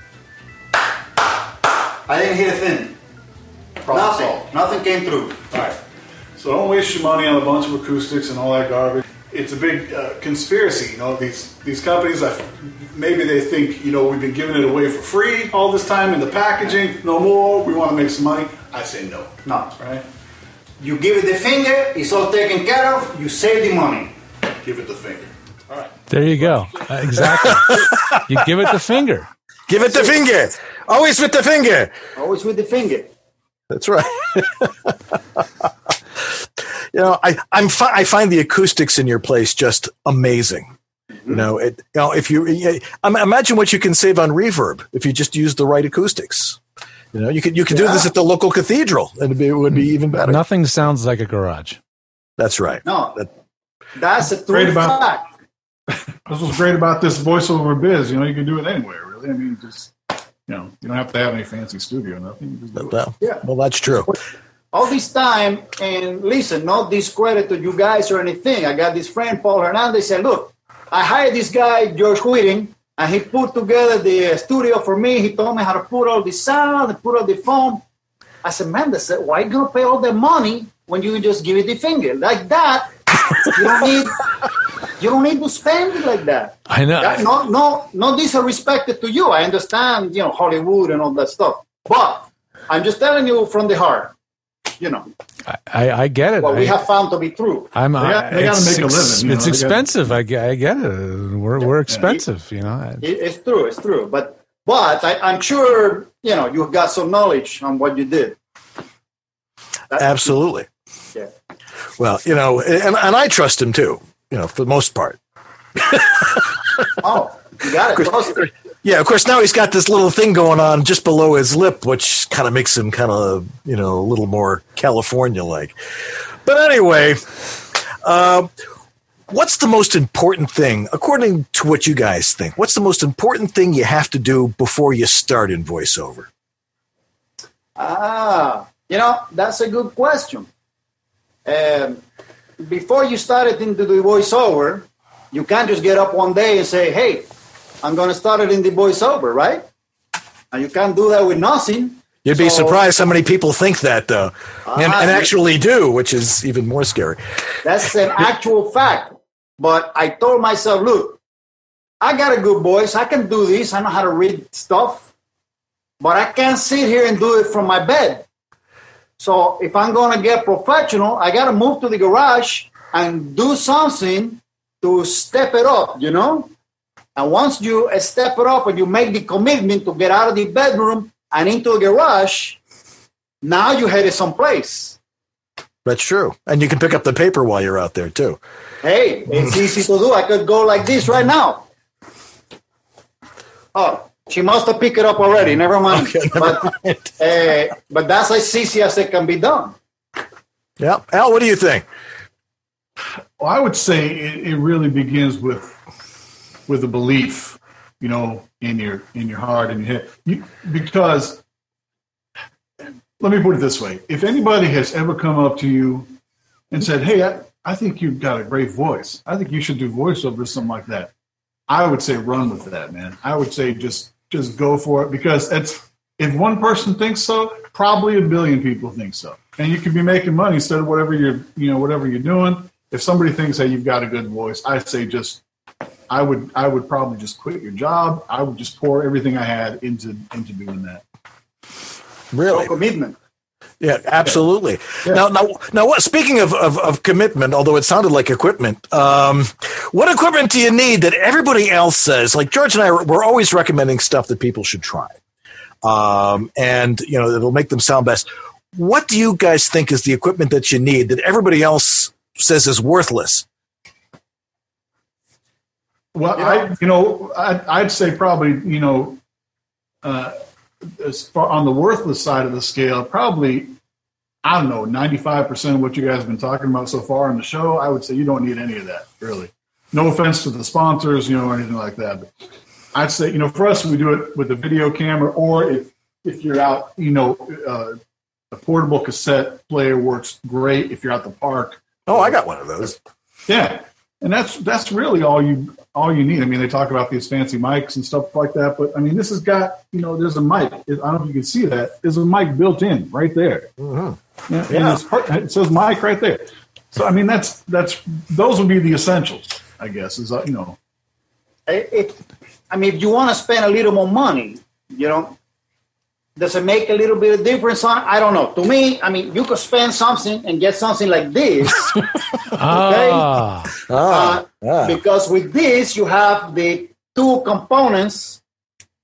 S: I didn't hear a thing.
W: Problem
S: Nothing.
W: solved.
S: Nothing came through.
W: All right. So don't waste your money on a bunch of acoustics and all that garbage. It's a big uh, conspiracy, you know. These these companies, I, maybe they think, you know, we've been giving it away for free all this time in the packaging. No more. We want to make some money. I say no.
S: No.
W: Right?
S: You give it the finger. It's all taken care of. You save the money.
W: Give it the finger. All right.
B: There you go. Uh, exactly. You give it the finger.
A: Give it the finger. Always with the finger.
S: Always with the finger.
A: That's right. You know, I I'm fi- I find the acoustics in your place just amazing. Mm-hmm. You know, it. You know, if you um, imagine what you can save on reverb if you just use the right acoustics. You know, you could you could yeah. do this at the local cathedral, and it'd be, it would be even better.
B: Nothing sounds like a garage.
A: That's right.
S: No,
A: that,
S: that's a
X: great
S: true
X: about,
S: fact.
X: That's what's great about this voiceover biz. You know, you can do it anywhere, really. I mean, just you know, you don't have to have any fancy studio or nothing. You just do
A: well,
X: it.
A: Yeah. Well, that's true.
S: All this time, and listen, not discredit to you guys or anything. I got this friend, Paul Hernandez, said, look, I hired this guy, George Whiting, and he put together the studio for me. He told me how to put all the sound and put all the foam. I said, man, they said, why are you going to pay all the money when you just give it the finger? Like that, you don't need you don't need to spend it like that.
B: I know.
S: That, no, no, no disrespect to you. I understand, you know, Hollywood and all that stuff. But I'm just telling you from the heart. You know,
B: I, I get it.
S: What
B: I,
S: we have found to be true.
B: I'm.
X: They got, they got to make a living. You know,
B: it's expensive. I get, I get it. We're we're expensive.
S: It,
B: you know,
S: it, it's true. It's true. But but I, I'm sure you know you've got some knowledge on what you did.
A: That's Absolutely.
S: Yeah.
A: Well, you know, and and I trust him too. You know, for the most part.
S: Oh, you got it.
A: Yeah, of course, now he's got this little thing going on just below his lip, which kind of makes him kind of, you know, a little more California-like. But anyway, uh, what's the most important thing, according to what you guys think, what's the most important thing you have to do before you start in voiceover?
S: Ah, you know, that's a good question. Um, before you started into the voiceover, you can't just get up one day and say, hey, I'm going to start it in the voiceover, right? And you can't do that with nothing.
A: You'd be so, surprised how many people think that, though, uh, and, and actually do, which is even more scary.
S: That's an actual fact. But I told myself, look, I got a good voice. I can do this. I know how to read stuff. But I can't sit here and do it from my bed. So if I'm going to get professional, I got to move to the garage and do something to step it up, you know? And once you step it up and you make the commitment to get out of the bedroom and into the garage, now you're headed someplace.
A: That's true. And you can pick up the paper while you're out there, too.
S: Hey, it's easy to do. I could go like this right now. Oh, she must have picked it up already. Never mind. Okay, never but, mind. Uh, but that's as easy as it can be done.
A: Yeah. Al, what do you think?
X: Well, I would say it, it really begins with with a belief, you know, in your in your heart and your head. You, because let me put it this way: if anybody has ever come up to you and said, "Hey, I, I think you've got a great voice. I think you should do voiceover or something like that," I would say run with that, man. I would say just just go for it, because it's if one person thinks so, probably a billion people think so, and you could be making money instead of whatever you're you know whatever you're doing. If somebody thinks, "Hey, you've got a good voice," I say just. I would I would probably just quit your job. I would just pour everything I had into into doing that.
A: Really?
S: So commitment.
A: Yeah, absolutely.
X: Yeah.
A: Now, now, now. What? Speaking of, of of commitment, although it sounded like equipment, um, what equipment do you need that everybody else says? Like George and I, we're always recommending stuff that people should try, um, and you know it'll make them sound best. What do you guys think is the equipment that you need that everybody else says is worthless?
X: Well, I, you know, I'd, I'd say probably, you know, uh, as far on the worthless side of the scale, probably, I don't know, ninety-five percent of what you guys have been talking about so far on the show, I would say you don't need any of that, really. No offense to the sponsors, you know, or anything like that. But I'd say, you know, for us, we do it with a video camera, or if, if you're out, you know, uh, a portable cassette player works great if you're at the park.
A: Oh, I got one of those.
X: Yeah. And that's that's really all you all you need. I mean, they talk about these fancy mics and stuff like that, but I mean, this has got, you know, there's a mic. I don't know if you can see that. There's a mic built in right there.
A: Mm-hmm.
X: Yeah,
A: yeah.
X: And it says mic right there. So I mean, that's that's those would be the essentials, I guess. Is uh, you know,
S: it, it, I mean, if you want to spend a little more money, you know, does it make a little bit of difference on? I don't know. To me, I mean, you could spend something and get something like this. Okay?
B: Ah,
A: ah,
S: uh, ah. Because with this, you have the two components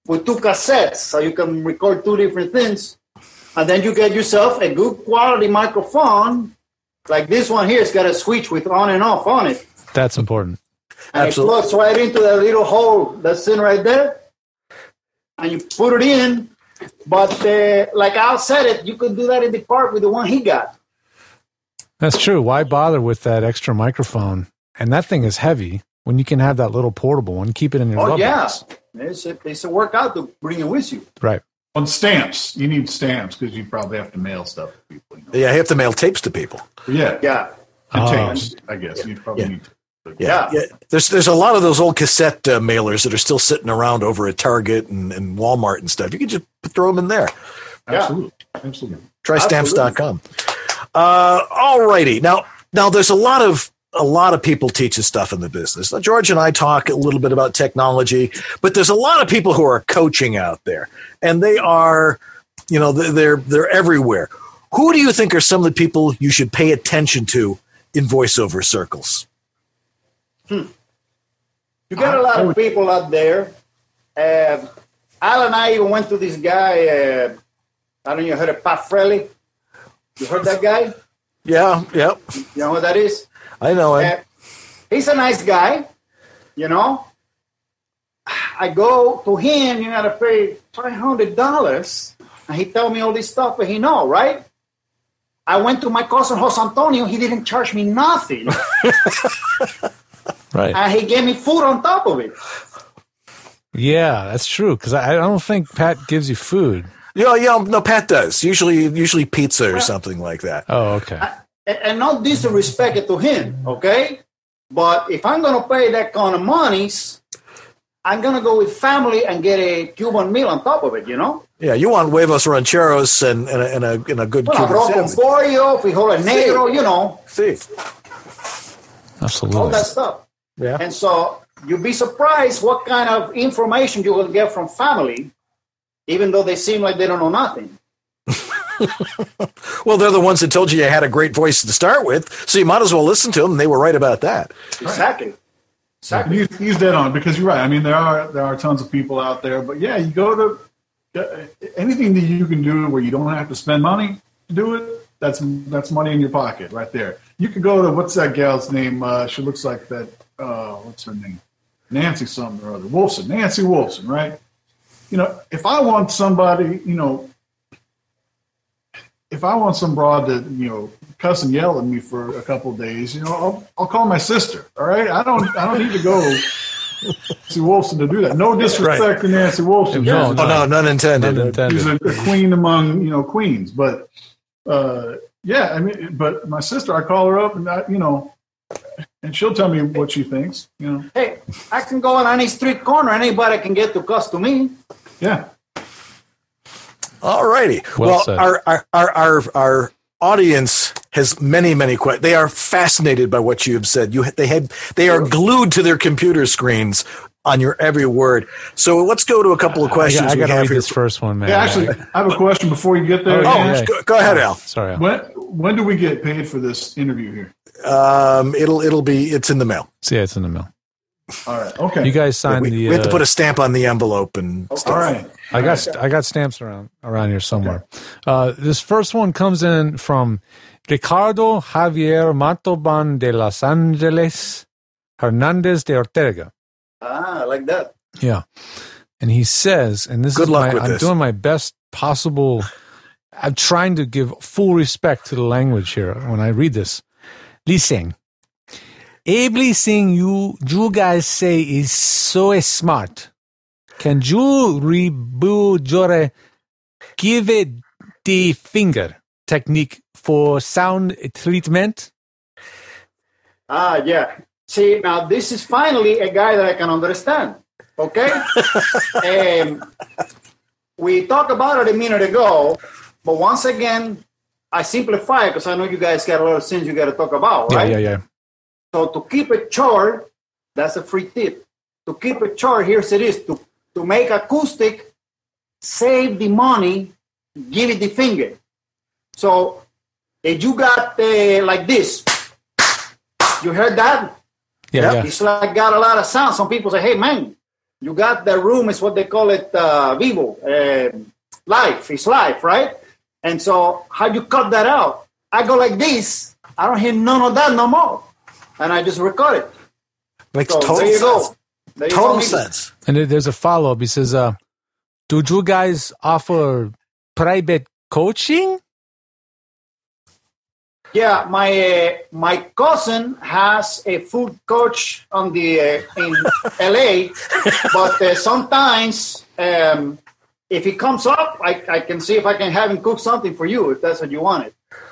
S: with two cassettes, so you can record two different things. And then you get yourself a good quality microphone, like this one here. It's got a switch with on and off on it.
B: That's important.
S: And
A: Absolutely.
S: it plugs right into that little hole that's in right there. And you put it in. But uh, like Al said it, you could do that in the park with the one he got.
B: That's true. Why bother with that extra microphone? And that thing is heavy when you can have that little portable one. Keep it in your
S: Oh,
B: glove
S: yeah.
B: box.
S: It's a, it's a workout to bring it with you.
B: Right.
X: On stamps, you need stamps because you probably have to mail stuff to people. You know?
A: Yeah, I have to mail tapes to people.
X: Yeah,
S: yeah,
X: and
B: Oh.
X: tapes. I guess you probably
A: Yeah.
X: need. To,
A: Yeah. yeah. There's there's a lot of those old cassette uh, mailers that are still sitting around over at Target and, and Walmart and stuff. You can just throw them in there.
X: Absolutely. Absolutely.
A: Try stamps dot com. Uh, all righty. Now, now there's a lot of a lot of people teach us stuff in the business. Now, George and I talk a little bit about technology, but there's a lot of people who are coaching out there, and they are, you know, they're they're everywhere. Who do you think are some of the people you should pay attention to in voiceover circles?
S: Hmm. You got a lot of people out there. Uh, Al and I even went to this guy. Uh, I don't know if you heard of Pat Frelly. You heard that guy?
A: Yeah, yep.
S: You know who that is?
A: I know him.
S: Uh, he's a nice guy, you know. I go to him, you gotta pay five hundred dollars, and he tell me all this stuff, but he know, right? I went to my cousin Jose Antonio, he didn't charge me nothing.
B: Right.
S: And he gave me food on top of it.
B: Yeah, that's true. Because I, I don't think Pat gives you food.
A: Yeah, yeah, no, Pat does. Usually, usually pizza or something like that.
B: Oh, okay.
S: And, and not disrespect to him, okay? But if I'm gonna pay that kind of monies, I'm gonna go with family and get a Cuban meal on top of it, you know?
A: Yeah, you want huevos rancheros and, and, a, and, a, and a good
S: Well,
A: Cuban
S: arroz con
A: sandwich.
S: pollo, frijoles negro, you know,
A: See,
B: Absolutely.
S: all that stuff.
A: yeah.
S: And so you'd be surprised what kind of information you will get from family, even though they seem like they don't know nothing.
A: Well, they're the ones that told you you had a great voice to start with, so you might as well listen to them. They were right about that.
S: Exactly. Exactly.
X: He's, he's dead on because you're right. I mean, there are there are tons of people out there, but yeah, you go to uh, anything that you can do where you don't have to spend money to do it. That's that's money in your pocket right there. You could go to what's that gal's name? Uh, she looks like that. Uh, what's her name? Nancy something or other. Wolfson. Nancy Wolfson, right? You know, if I want somebody, you know, if I want some broad to, you know, cuss and yell at me for a couple of days, you know, I'll, I'll call my sister. All right, I don't, I don't need to go see Wolfson to do that. No disrespect
A: Right.
X: to Nancy Wolfson.
B: No,
A: Oh, no, none intended.
B: None intended.
X: She's a, a queen among, you know, queens. But uh, yeah, I mean, but my sister, I call her up and I, you know, and she'll tell me what she thinks. You know,
S: Hey, I can go on any street corner. Anybody can get to cuss to me.
X: yeah.
A: All righty.
B: Well
A: Well,
B: said.
A: our, our, our, our, our audience has many, many questions. They are fascinated by what you have said. You, they had, they are glued to their computer screens on your every word. So let's go to a couple of questions.
B: I, I
A: we
B: got to
A: have
B: read
A: here.
B: this first one, man.
X: Yeah, actually, I have a question before you get there.
B: Oh,
A: Oh,
B: yeah.
A: go, go ahead, Al.
B: Sorry. Al.
X: When when do we get paid for this interview here?
A: Um, it'll, it'll be, it's in the mail.
B: See, it's in the mail.
X: All right. Okay.
B: You guys signed
A: we,
B: the.
A: we have to
B: uh,
A: put a stamp on the envelope and stuff.
X: All right.
B: I got st- I got stamps around around here somewhere. Uh, this first one comes in from Ricardo Javier Montalban de Los Angeles Hernandez de Ortega.
S: Ah, like that.
B: Yeah, and he says, and this
A: Good
B: is
A: luck
B: my,
A: with
B: I'm
A: this.
B: doing my best possible. I'm trying to give full respect to the language here when I read this. Listen, everything you you guys say is so smart. Can you reboot your give it the finger technique for sound treatment?
S: Ah, yeah. See, now this is finally a guy that I can understand. Okay? um, we talked about it a minute ago, but once again, I simplify it because I know you guys got a lot of things you got to talk about, right?
B: Yeah, yeah, yeah.
S: So to keep it short, that's a free tip. To keep it short, here's it is. To, to make acoustic, save the money, give it the finger. So if you got uh, like this, you heard that?
B: Yeah, yeah.
S: It's like got a lot of sound. Some people say, hey, man, you got the room, is what they call it, uh, vivo, uh, live, it's live, right? And so how you cut that out? I go like this, I don't hear none of that no more. And I just record it.
A: Makes
S: so
A: total
S: there you
A: sense.
S: Go. There you
A: Total
S: go,
A: sense.
B: And there- there's a follow-up. He says, uh, do you guys offer private coaching?
S: Yeah, my uh, my cousin has a food coach on the uh, in L A, but uh, sometimes um, if he comes up, I, I can see if I can have him cook something for you if that's what you wanted.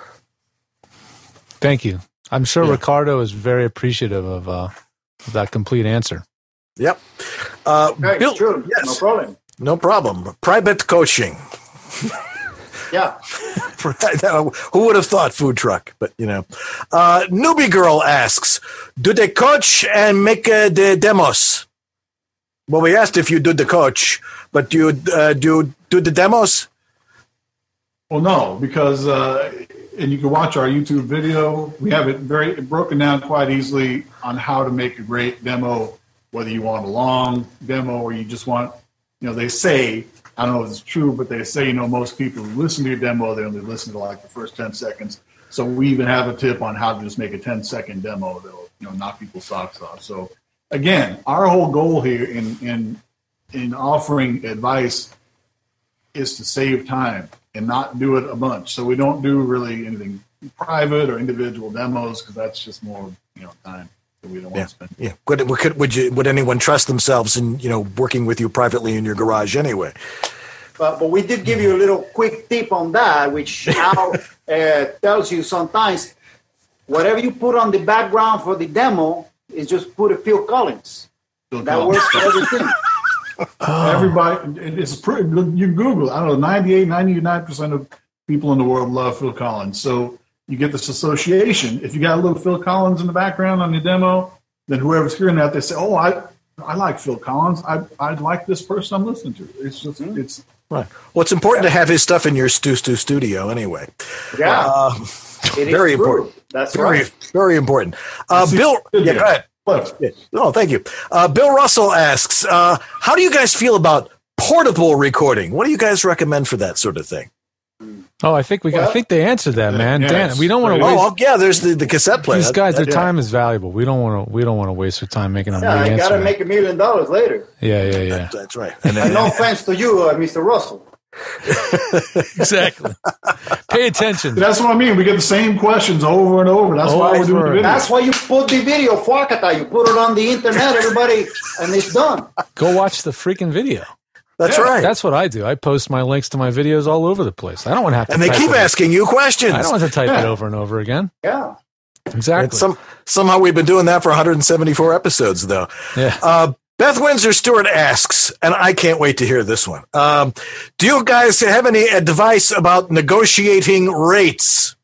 B: Thank you. I'm sure yeah. Ricardo is very appreciative of, uh, of that complete answer.
A: Yep. Uh,
S: okay,
A: Bill,
S: true.
A: Yes.
S: No problem.
A: No problem. Private coaching.
S: Yeah.
A: Who would have thought food truck? But, you know. Uh, Newbie Girl asks, do they coach and make uh, the demos? Well, we asked if you do the coach, but do you uh, do, do the demos?
X: Well, no, because, uh, and you can watch our YouTube video. We have it very broken down quite easily on how to make a great demo, whether you want a long demo or you just want, you know, they say, I don't know if it's true, but they say, you know, most people who listen to your demo, they only listen to like the first ten seconds. So we even have a tip on how to just make a ten second demo that'll, you know, knock people's socks off. So again, our whole goal here in, in, in offering advice is to save time and not do it a bunch. So we don't do really anything private or individual demos because that's just more, you know, time that we don't want
A: yeah.
X: to spend.
A: Yeah. Would, would, would, you, would anyone trust themselves in, you know, working with you privately in your garage anyway?
S: But, but we did give you a little quick tip on that, which now uh, tells you sometimes whatever you put on the background for the demo is just put a Phil Collins. Phil that Collins. Works for everything.
X: Oh. Everybody, it's pretty, you Google, I don't know, ninety-eight, ninety-nine percent of people in the world love Phil Collins. So you get this association. If you got a little Phil Collins in the background on your demo, then whoever's hearing that, they say, oh, I I like Phil Collins. I I like this person I'm listening to. It's just, mm-hmm. it's.
A: Right. Well, it's important yeah. to have his stuff in your Stu Stu studio anyway.
S: Yeah.
A: Uh, very important.
S: That's
A: very,
S: right.
A: Very important. Uh, Bill, yeah, go ahead. Oh, thank you. Uh, Bill Russell asks, uh, how do you guys feel about portable recording? What do you guys recommend for that sort of thing?
B: Oh, I think we. Well, I think they answered that, man.
X: Yes.
B: Dan, we don't want to.
A: Oh,
B: waste,
A: well, yeah. There's the, the cassette player.
B: These guys, their
A: yeah.
B: time is valuable. We don't want to. We don't want to waste their time making them.
S: Yeah, I got to make a million dollars later.
B: Yeah, yeah, yeah.
A: That, that's right.
S: And, then, and no offense to you, uh, Mister Russell.
B: Exactly. Pay attention.
X: That's what I mean. We get the same questions over and over. That's over. why we're doing the video.
S: That's why you put the video, Fuakata. You put it on the internet, everybody, and it's done.
B: Go watch the freaking video.
A: That's yeah. right.
B: That's what I do. I post my links to my videos all over the place. I don't want to have to.
A: And they keep
B: it.
A: asking you questions.
B: I don't want to type
A: yeah.
B: it over and over again.
S: Yeah.
B: Exactly.
A: Some, somehow we've been doing that for one hundred seventy-four episodes, though.
B: Yeah.
A: Uh, Beth Windsor Stewart asks, and I can't wait to hear this one. Um, do you guys have any advice about negotiating rates?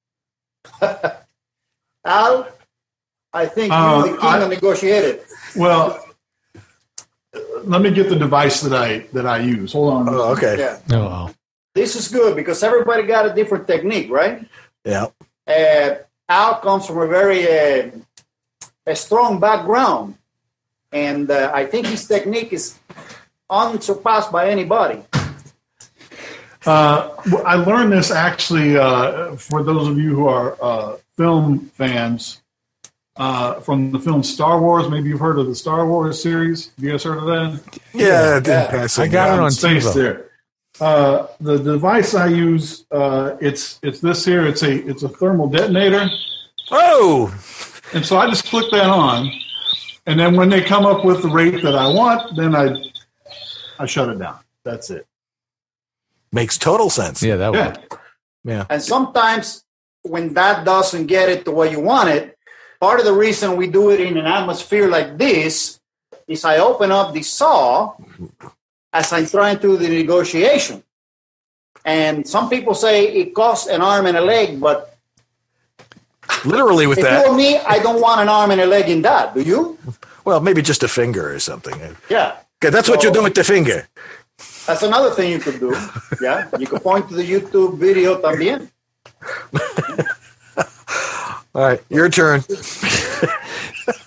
S: Al, I think
X: uh,
S: you're the king
X: I,
S: of negotiating.
X: Well, let me get the device that I that I use. Hold on.
A: Oh, okay.
S: Yeah.
B: Oh, wow.
S: This is good because everybody got a different technique, right?
A: Yeah.
S: Uh, Al comes from a very uh, a strong background. And uh, I think his technique is unsurpassed by anybody.
X: Uh, I learned this actually uh, for those of you who are uh, film fans uh, from the film Star Wars. Maybe you've heard of the Star Wars series. Have you guys heard of that?
A: Yeah,
X: yeah.
A: I
B: got it on
X: space
B: TiVo.
X: There. Uh, the device I use, uh, it's it's this here. It's a it's a thermal detonator.
A: Oh,
X: and so I just click that on. And then when they come up with the rate that I want, then I I shut it down. That's it.
A: Makes total sense.
B: Yeah, that
X: yeah.
B: would.
A: Yeah.
S: And sometimes when that doesn't get it the way you want it, part of the reason we do it in an atmosphere like this is I open up the saw as I'm trying to do the negotiation. And some people say it costs an arm and a leg, but
A: literally with
S: if
A: that.
S: you or me, I don't want an arm and a leg in that. Do you?
A: Well, maybe just a finger or something.
S: Yeah.
A: Okay, that's
S: so,
A: what you're doing with the finger.
S: That's another thing you could do. Yeah. You could point to the YouTube video también.
A: All right, your turn.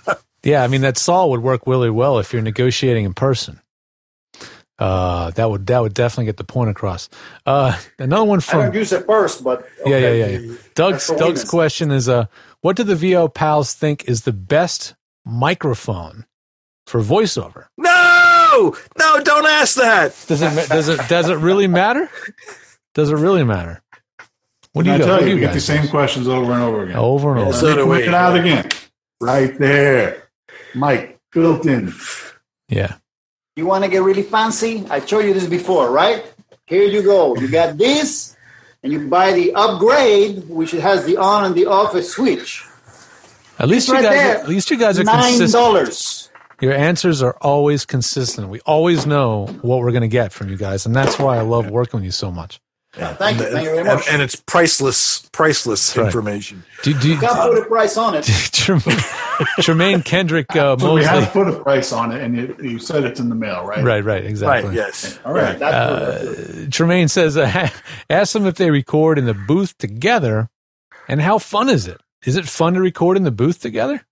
B: Yeah, I mean that saw would work really well if you're negotiating in person. Uh, that would that would definitely get the point across. Uh, another one from
S: I don't use it first, but okay.
B: yeah, yeah, yeah, yeah. Doug's Doug's question is, uh, what do the V O pals think is the best microphone for voiceover?
A: No, no, don't ask that.
B: Does it does it does it really matter? Does it really matter? What do you,
X: I
B: go,
X: tell
B: what do
X: you,
B: you
X: you get
B: guys
X: the same
B: think?
X: questions over and over again.
B: Over and over.
X: So do we. It out again. Right there. Mike, built in.
B: Yeah.
S: You want to get really fancy? I showed you this before, right? Here you go. You got this, and you buy the upgrade, which has the on and the off switch.
B: At least
S: It's
B: you
S: right
B: guys.
S: there.
B: At least you guys are
S: Nine
B: consistent.
S: dollars.
B: Your answers are always consistent. We always know what we're going to get from you guys, and that's why I love working with you so much.
S: Yeah, thank you.
A: And,
S: Thank you very
A: and,
S: much.
A: and it's priceless, priceless
B: Right.
A: information.
B: Do, do,
S: You can't put a price on it.
B: Tremaine, Tremaine Kendrick uh,
X: So we
B: Mosley.
X: have put a price on it, and you, you said it's in the mail, right?
B: Right, right, exactly.
A: Right, yes.
X: All right.
B: Uh, Tremaine says, uh, ask them if they record in the booth together, and how fun is it? Is it fun to record in the booth together?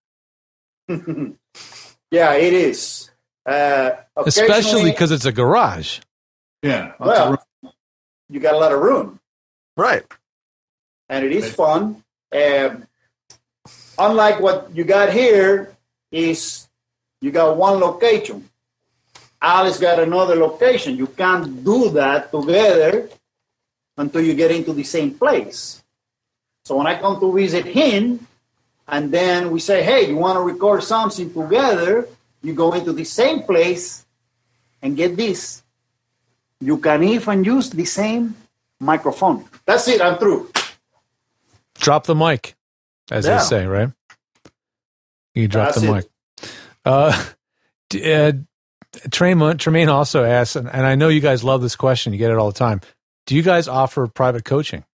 S: Yeah, it is. Uh,
B: Especially
S: occasionally-
B: because it's a garage.
X: Yeah.
S: Well, you got a lot of room.
A: Right.
S: And it is fun. Um, unlike what you got here, is you got one location. Alice got another location. You can't do that together until you get into the same place. So when I come to visit him, and then we say, hey, you want to record something together, you go into the same place and get this. You can even use the same microphone. That's it. I'm through.
B: Drop the mic, as
S: Yeah.
B: they say, right? You drop
S: That's
B: the
S: it.
B: mic. Uh, d- uh, Tremaine, Tremaine also asks, and, and I know you guys love this question. You get it all the time. Do you guys offer private coaching?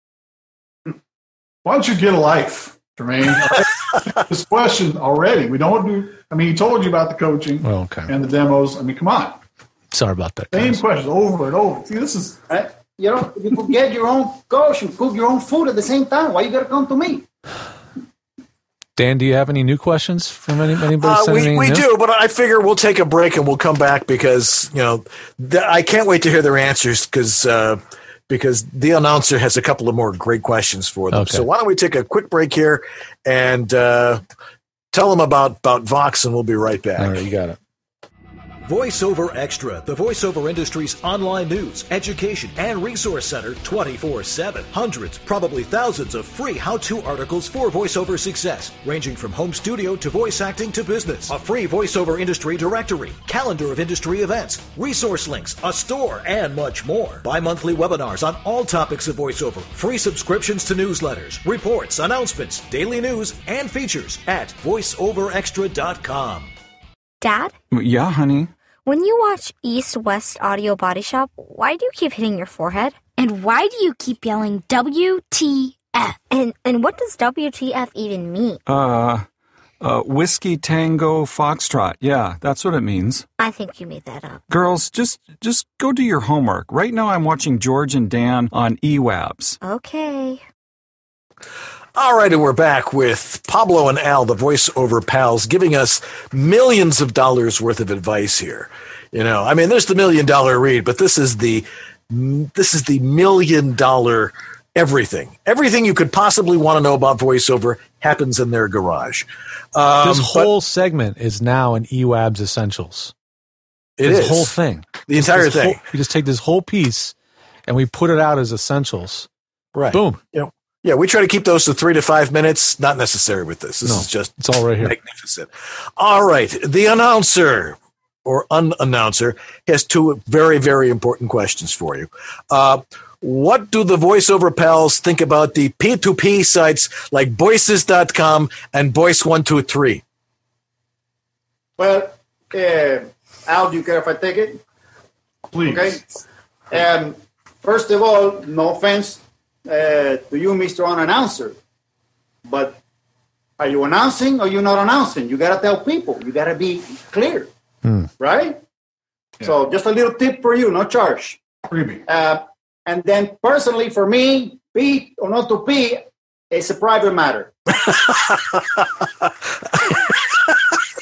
X: Why don't you get a life, Tremaine? This question already. We don't do. I mean, he told you about the coaching
B: Oh, okay.
X: and the demos. I mean, come on.
B: Sorry about that.
X: Same
B: guys.
X: questions over and over. See, this is.
S: Right? You know, you could get your own coach and cook your own food at the same time. Why you got to come to me?
B: Dan, do you have any new questions from any, anybody?
A: Uh,
B: sending
A: we
B: anything
A: we
B: new?
A: do, but I figure we'll take a break and we'll come back because, you know, th- I can't wait to hear their answers because uh, because the announcer has a couple of more great questions for them.
B: Okay.
A: So why don't we take a quick break here and uh, tell them about, about Vox, and we'll be right back.
B: All right, you got it.
D: VoiceOver Extra, the voiceover industry's online news, education, and resource center twenty-four seven. Hundreds, probably thousands of free how-to articles for voiceover success, ranging from home studio to voice acting to business. A free voiceover industry directory, calendar of industry events, resource links, a store, and much more. Bi-monthly webinars on all topics of voiceover, free subscriptions to newsletters, reports, announcements, daily news, and features at voice over extra dot com.
E: Dad,
N: Yeah, honey.
E: when you watch East West Audio Body Shop, why do you keep hitting your forehead? And why do you keep yelling W T F? And and what does W T F even mean?
N: Uh, uh, Whiskey Tango Foxtrot. Yeah, that's what it means.
E: I think you made that up.
N: Girls, just just go do your homework. Right now I'm watching George and Dan on E W A Bs.
E: Okay.
A: All right, and we're back with Pablo and Al, the voiceover pals, giving us millions of dollars worth of advice here. You know, I mean, there's the million dollar read, but this is the this is the million dollar everything. Everything you could possibly want to know about voiceover happens in their garage. Um,
B: this
A: but
B: whole segment is now in E W A Bs Essentials.
A: It
B: this
A: is.
B: whole thing,
A: The entire
B: This
A: thing.
B: whole- we just take this whole piece and we put it out as essentials.
A: Right.
B: Boom.
A: You know, yeah, we try to keep those to three to five minutes. Not necessary with this. This
B: No,
A: is just
B: it's all right here.
A: magnificent. All right. The announcer or unannouncer has two very, very important questions for you. Uh, what do the voiceover pals think about the P two P sites like voices dot com and voice one two three?
S: Well, uh, Al, do you care if I take it?
X: Please.
S: Okay. Um, first of all, no offense uh, to you, Mister Unannouncer, but are you announcing or you not announcing? You got to tell people. You got to be clear,
B: Hmm.
S: right? So just a little tip for you, no charge.
X: Freebie.
S: Uh, and then personally for me, P or not to P, it's a private matter.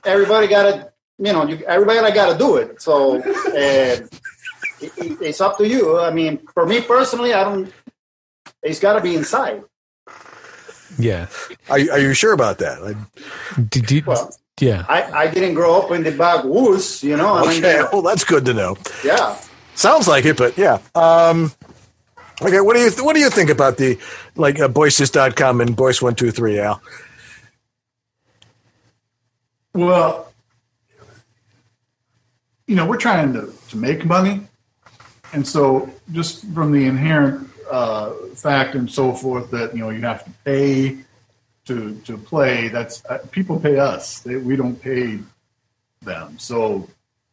S: everybody got to, you know, you, everybody got to do it. So uh, it, it, it's up to you. I mean, for me personally, I don't. It's got to be inside.
B: Yeah.
A: Are, are you sure about that? Like,
B: did, did,
S: well,
B: yeah.
S: I, I didn't grow up in the backwoods, you know.
A: Okay,
S: I mean,
A: well, that's good to know.
S: Yeah.
A: Sounds like it, but yeah. Um, okay, what do you th- what do you think about the like uh, Boices dot com and Boyce one two three, Al?
X: Well, you know, we're trying to, to make money, and so just from the inherent uh, fact and so forth that you know you have to pay to to play. That's uh, people pay us. They, we don't pay them. So,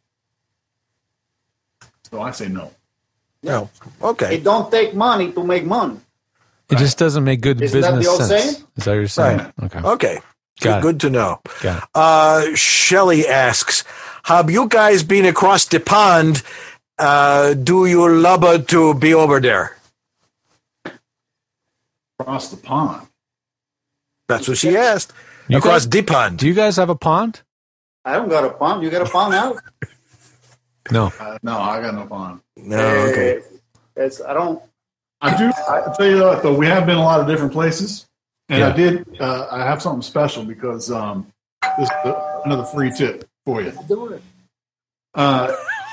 X: so I say no.
A: No. Okay.
S: It don't take money to make money.
B: It just doesn't make good
S: Isn't that
B: business
S: the old
B: sense.
S: saying?
B: Is that what you're saying?
A: Right.
B: Okay.
A: Okay.
B: Got
A: good,
B: it.
A: good to know.
B: Got it.
A: Uh, Shelley asks, have you guys been across the pond? Uh, do you love to be over there?
X: Across the pond.
A: That's what she asked.
B: You
A: across
B: guys-
A: the pond.
B: Do you guys have a pond?
S: I don't got a pond. You got a pond now?
B: No.
X: Uh, no, I got no pond.
A: No, okay.
S: Uh, it's, I don't.
X: I do. I tell you what, though, we have been a lot of different places, and
B: Yeah.
X: I did. Uh, I have something special because um, this is another free tip for you.
S: Do it.
X: Uh,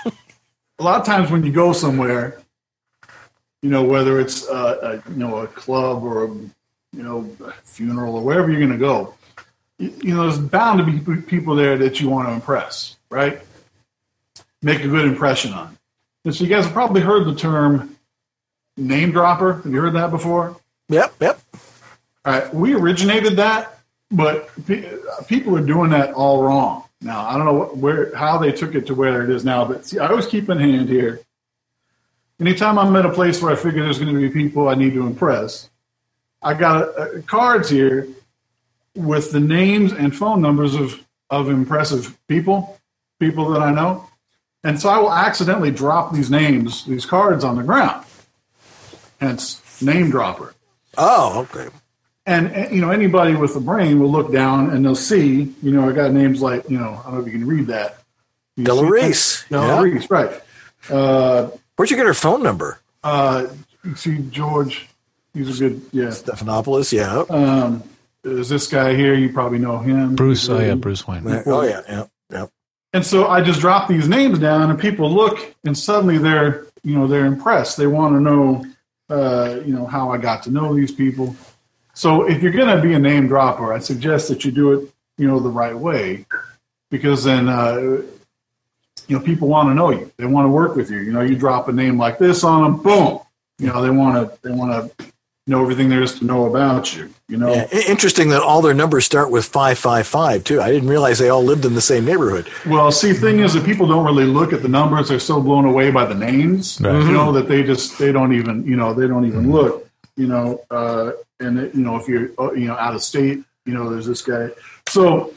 X: a lot of times when you go somewhere, you know, whether it's uh, a, you know a club or a, you know a funeral or wherever you're going to go, you, you know, there's bound to be people there that you want to impress, right? Make a good impression on. And so you guys have probably heard the term name dropper. Have you heard that before?
A: Yep, yep.
X: All right, we originated that, but pe- people are doing that all wrong. Now, I don't know what, where how they took it to where it is now, but see, I always keep in hand here. Anytime I'm at a place where I figure there's going to be people I need to impress, I got uh, cards here with the names and phone numbers of, of impressive people, people that I know. And so I will accidentally drop these names, these cards on the ground. Hence, name dropper.
A: Oh, okay.
X: And, and, you know, anybody with a brain will look down and they'll see, you know, I got names like, you know, I don't know if you can read that. You
A: Della
X: see that?
A: Reese.
X: Della
A: Yeah.
X: Reese, right. Uh,
A: Where'd you get her phone number?
X: uh, you see George, he's a good, yeah.
A: Stephanopoulos, yeah.
X: Um, there's this guy here, you probably know him.
B: Bruce, oh yeah, Bruce Wayne.
A: Oh, yeah, yeah, yeah.
X: And so I just drop these names down, and people look, and suddenly they're, you know, they're impressed. They want to know, uh, you know, how I got to know these people. So if you're going to be a name dropper, I suggest that you do it, you know, the right way, because then, uh, you know, people want to know you. They want to work with you. You know, you drop a name like this on them, boom. You know, they want to, they want to know everything there is to know about you. You know,
A: Yeah, i- interesting that all their numbers start with five five five too. I didn't realize they all lived in the same neighborhood.
X: Well, see, the thing is that people don't really look at the numbers. They're so blown away by the names,
B: Right.
X: you know, that they just, they don't even, you know, they don't even look, you know, uh, and, it, you know, if you're, uh, you know, out of state, you know, there's this guy. So,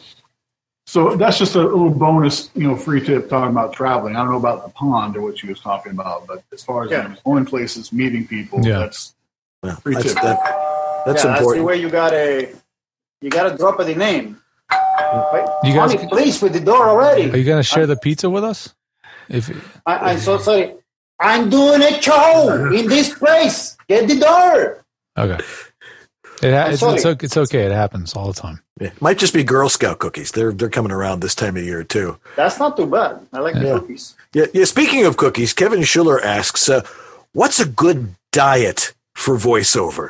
X: so that's just a little bonus, you know, free tip talking about traveling. I don't know about the pond or what you was talking about, but as far as
S: Yeah.
X: you know, going places, meeting people,
B: Yeah.
X: that's
A: Yeah,
X: free
A: that's
X: tip.
A: that, that's
S: yeah,
A: important.
S: That's the way you gotta, you gotta drop the name.
B: You guys-
S: Honey, please, with the door already.
B: Are you going to share the pizza with us? If
S: I, I'm so sorry. I'm doing a show in this place. Get the door.
B: okay, it ha-
S: I'm
B: it's,
S: sorry.
B: it's okay. It's okay. It happens all the time.
A: Yeah. Might just be Girl Scout cookies. They're they're coming around this time of year too.
S: That's not too bad. I like the
A: Yeah.
S: cookies.
A: Yeah, yeah. Speaking of cookies, Kevin Schuller asks, uh, "What's a good diet for voiceover?"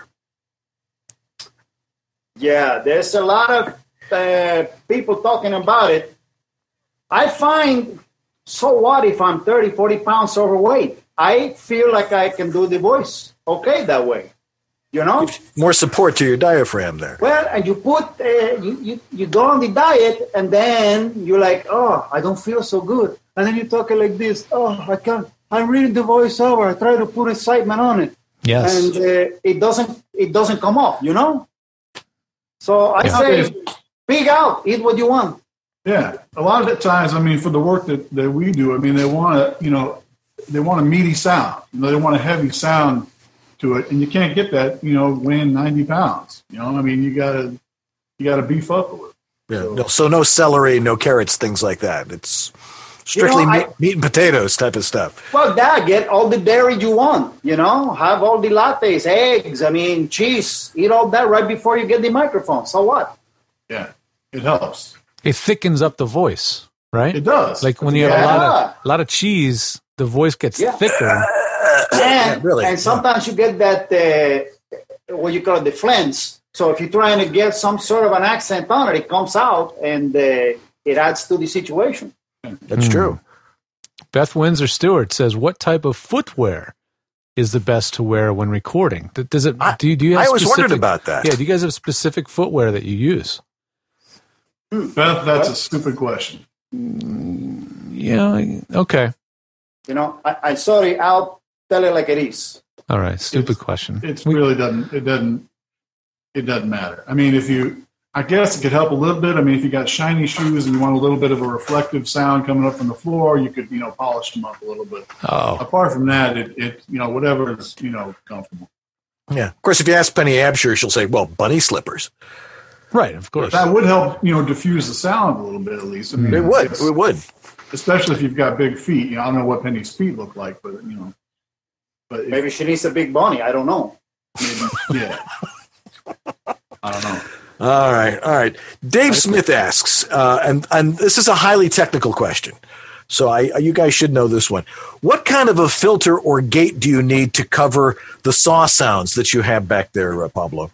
S: Yeah, there's a lot of uh, people talking about it. I find, so what if I'm thirty, forty pounds overweight? I feel like I can do the voice okay that way. You know?
A: More support to your diaphragm there.
S: Well, and you put, uh, you, you, you go on the diet, and then you're like, oh, I don't feel so good. And then you talk like this, oh, I can't, I'm reading the voiceover. I try to put excitement on it.
B: Yes.
S: And uh, it doesn't, it doesn't come off, you know? So I
X: Yeah.
S: say, pig out, eat what you want.
X: Yeah, a lot of the times, I mean, for the work that, that we do, I mean, they want to, you know, they want a meaty sound. You know, they want a heavy sound to it, and you can't get that, you know, weighing ninety pounds. You know, I mean, you gotta, you gotta beef up a little.
A: Yeah. So, no, so no celery, no carrots, things like that. It's strictly you know, meat, I, meat and potatoes type of stuff.
S: Well, Dad, get all the dairy you want. You know, have all the lattes, eggs. I mean, cheese. Eat all that right before you get the microphone. So what?
X: Yeah, it helps.
B: It thickens up the voice, right?
X: It does.
B: Like when you
S: yeah.
B: have a lot of a lot of cheese, the voice gets yeah. thicker.
S: And, yeah, really. and sometimes you get that uh, what you call it, the flens. So if you're trying to get some sort of an accent on it, it comes out and uh, it adds to the situation.
A: That's mm. true.
B: Beth Windsor Stewart says, "What type of footwear is the best to wear when recording? Does it? Do you? Do you have
A: I always
B: specific,
A: wondered about that.
B: Yeah. Do you guys have specific footwear that you use?"
X: Beth, that's a stupid question.
B: Yeah. Okay.
S: You know, I, I'm sorry. I'll tell it like it is.
B: All right. Stupid
X: it's,
B: question.
X: It really doesn't. It doesn't. It doesn't matter. I mean, if you, I guess it could help a little bit. I mean, if you got shiny shoes and you want a little bit of a reflective sound coming up from the floor, you could, you know, polish them up a little bit.
B: Oh.
X: Apart from that, it, it you know, whatever is, you know, comfortable.
A: Yeah. Of course, if you ask Penny Absher, she'll say, well, bunny slippers.
B: Right, of course.
X: That would help, you know, diffuse the sound a little bit at least. I mean,
A: it would. It would.
X: Especially if you've got big feet. You know, I don't know what Penny's feet look like, but, you know. But if,
S: maybe she needs a big bunny. I don't know.
X: Maybe, yeah. I don't know.
A: All right, all right. Dave Smith asks, uh, and and this is a highly technical question, so I you guys should know this one. What kind of a filter or gate do you need to cover the saw sounds that you have back there, uh, Pablo?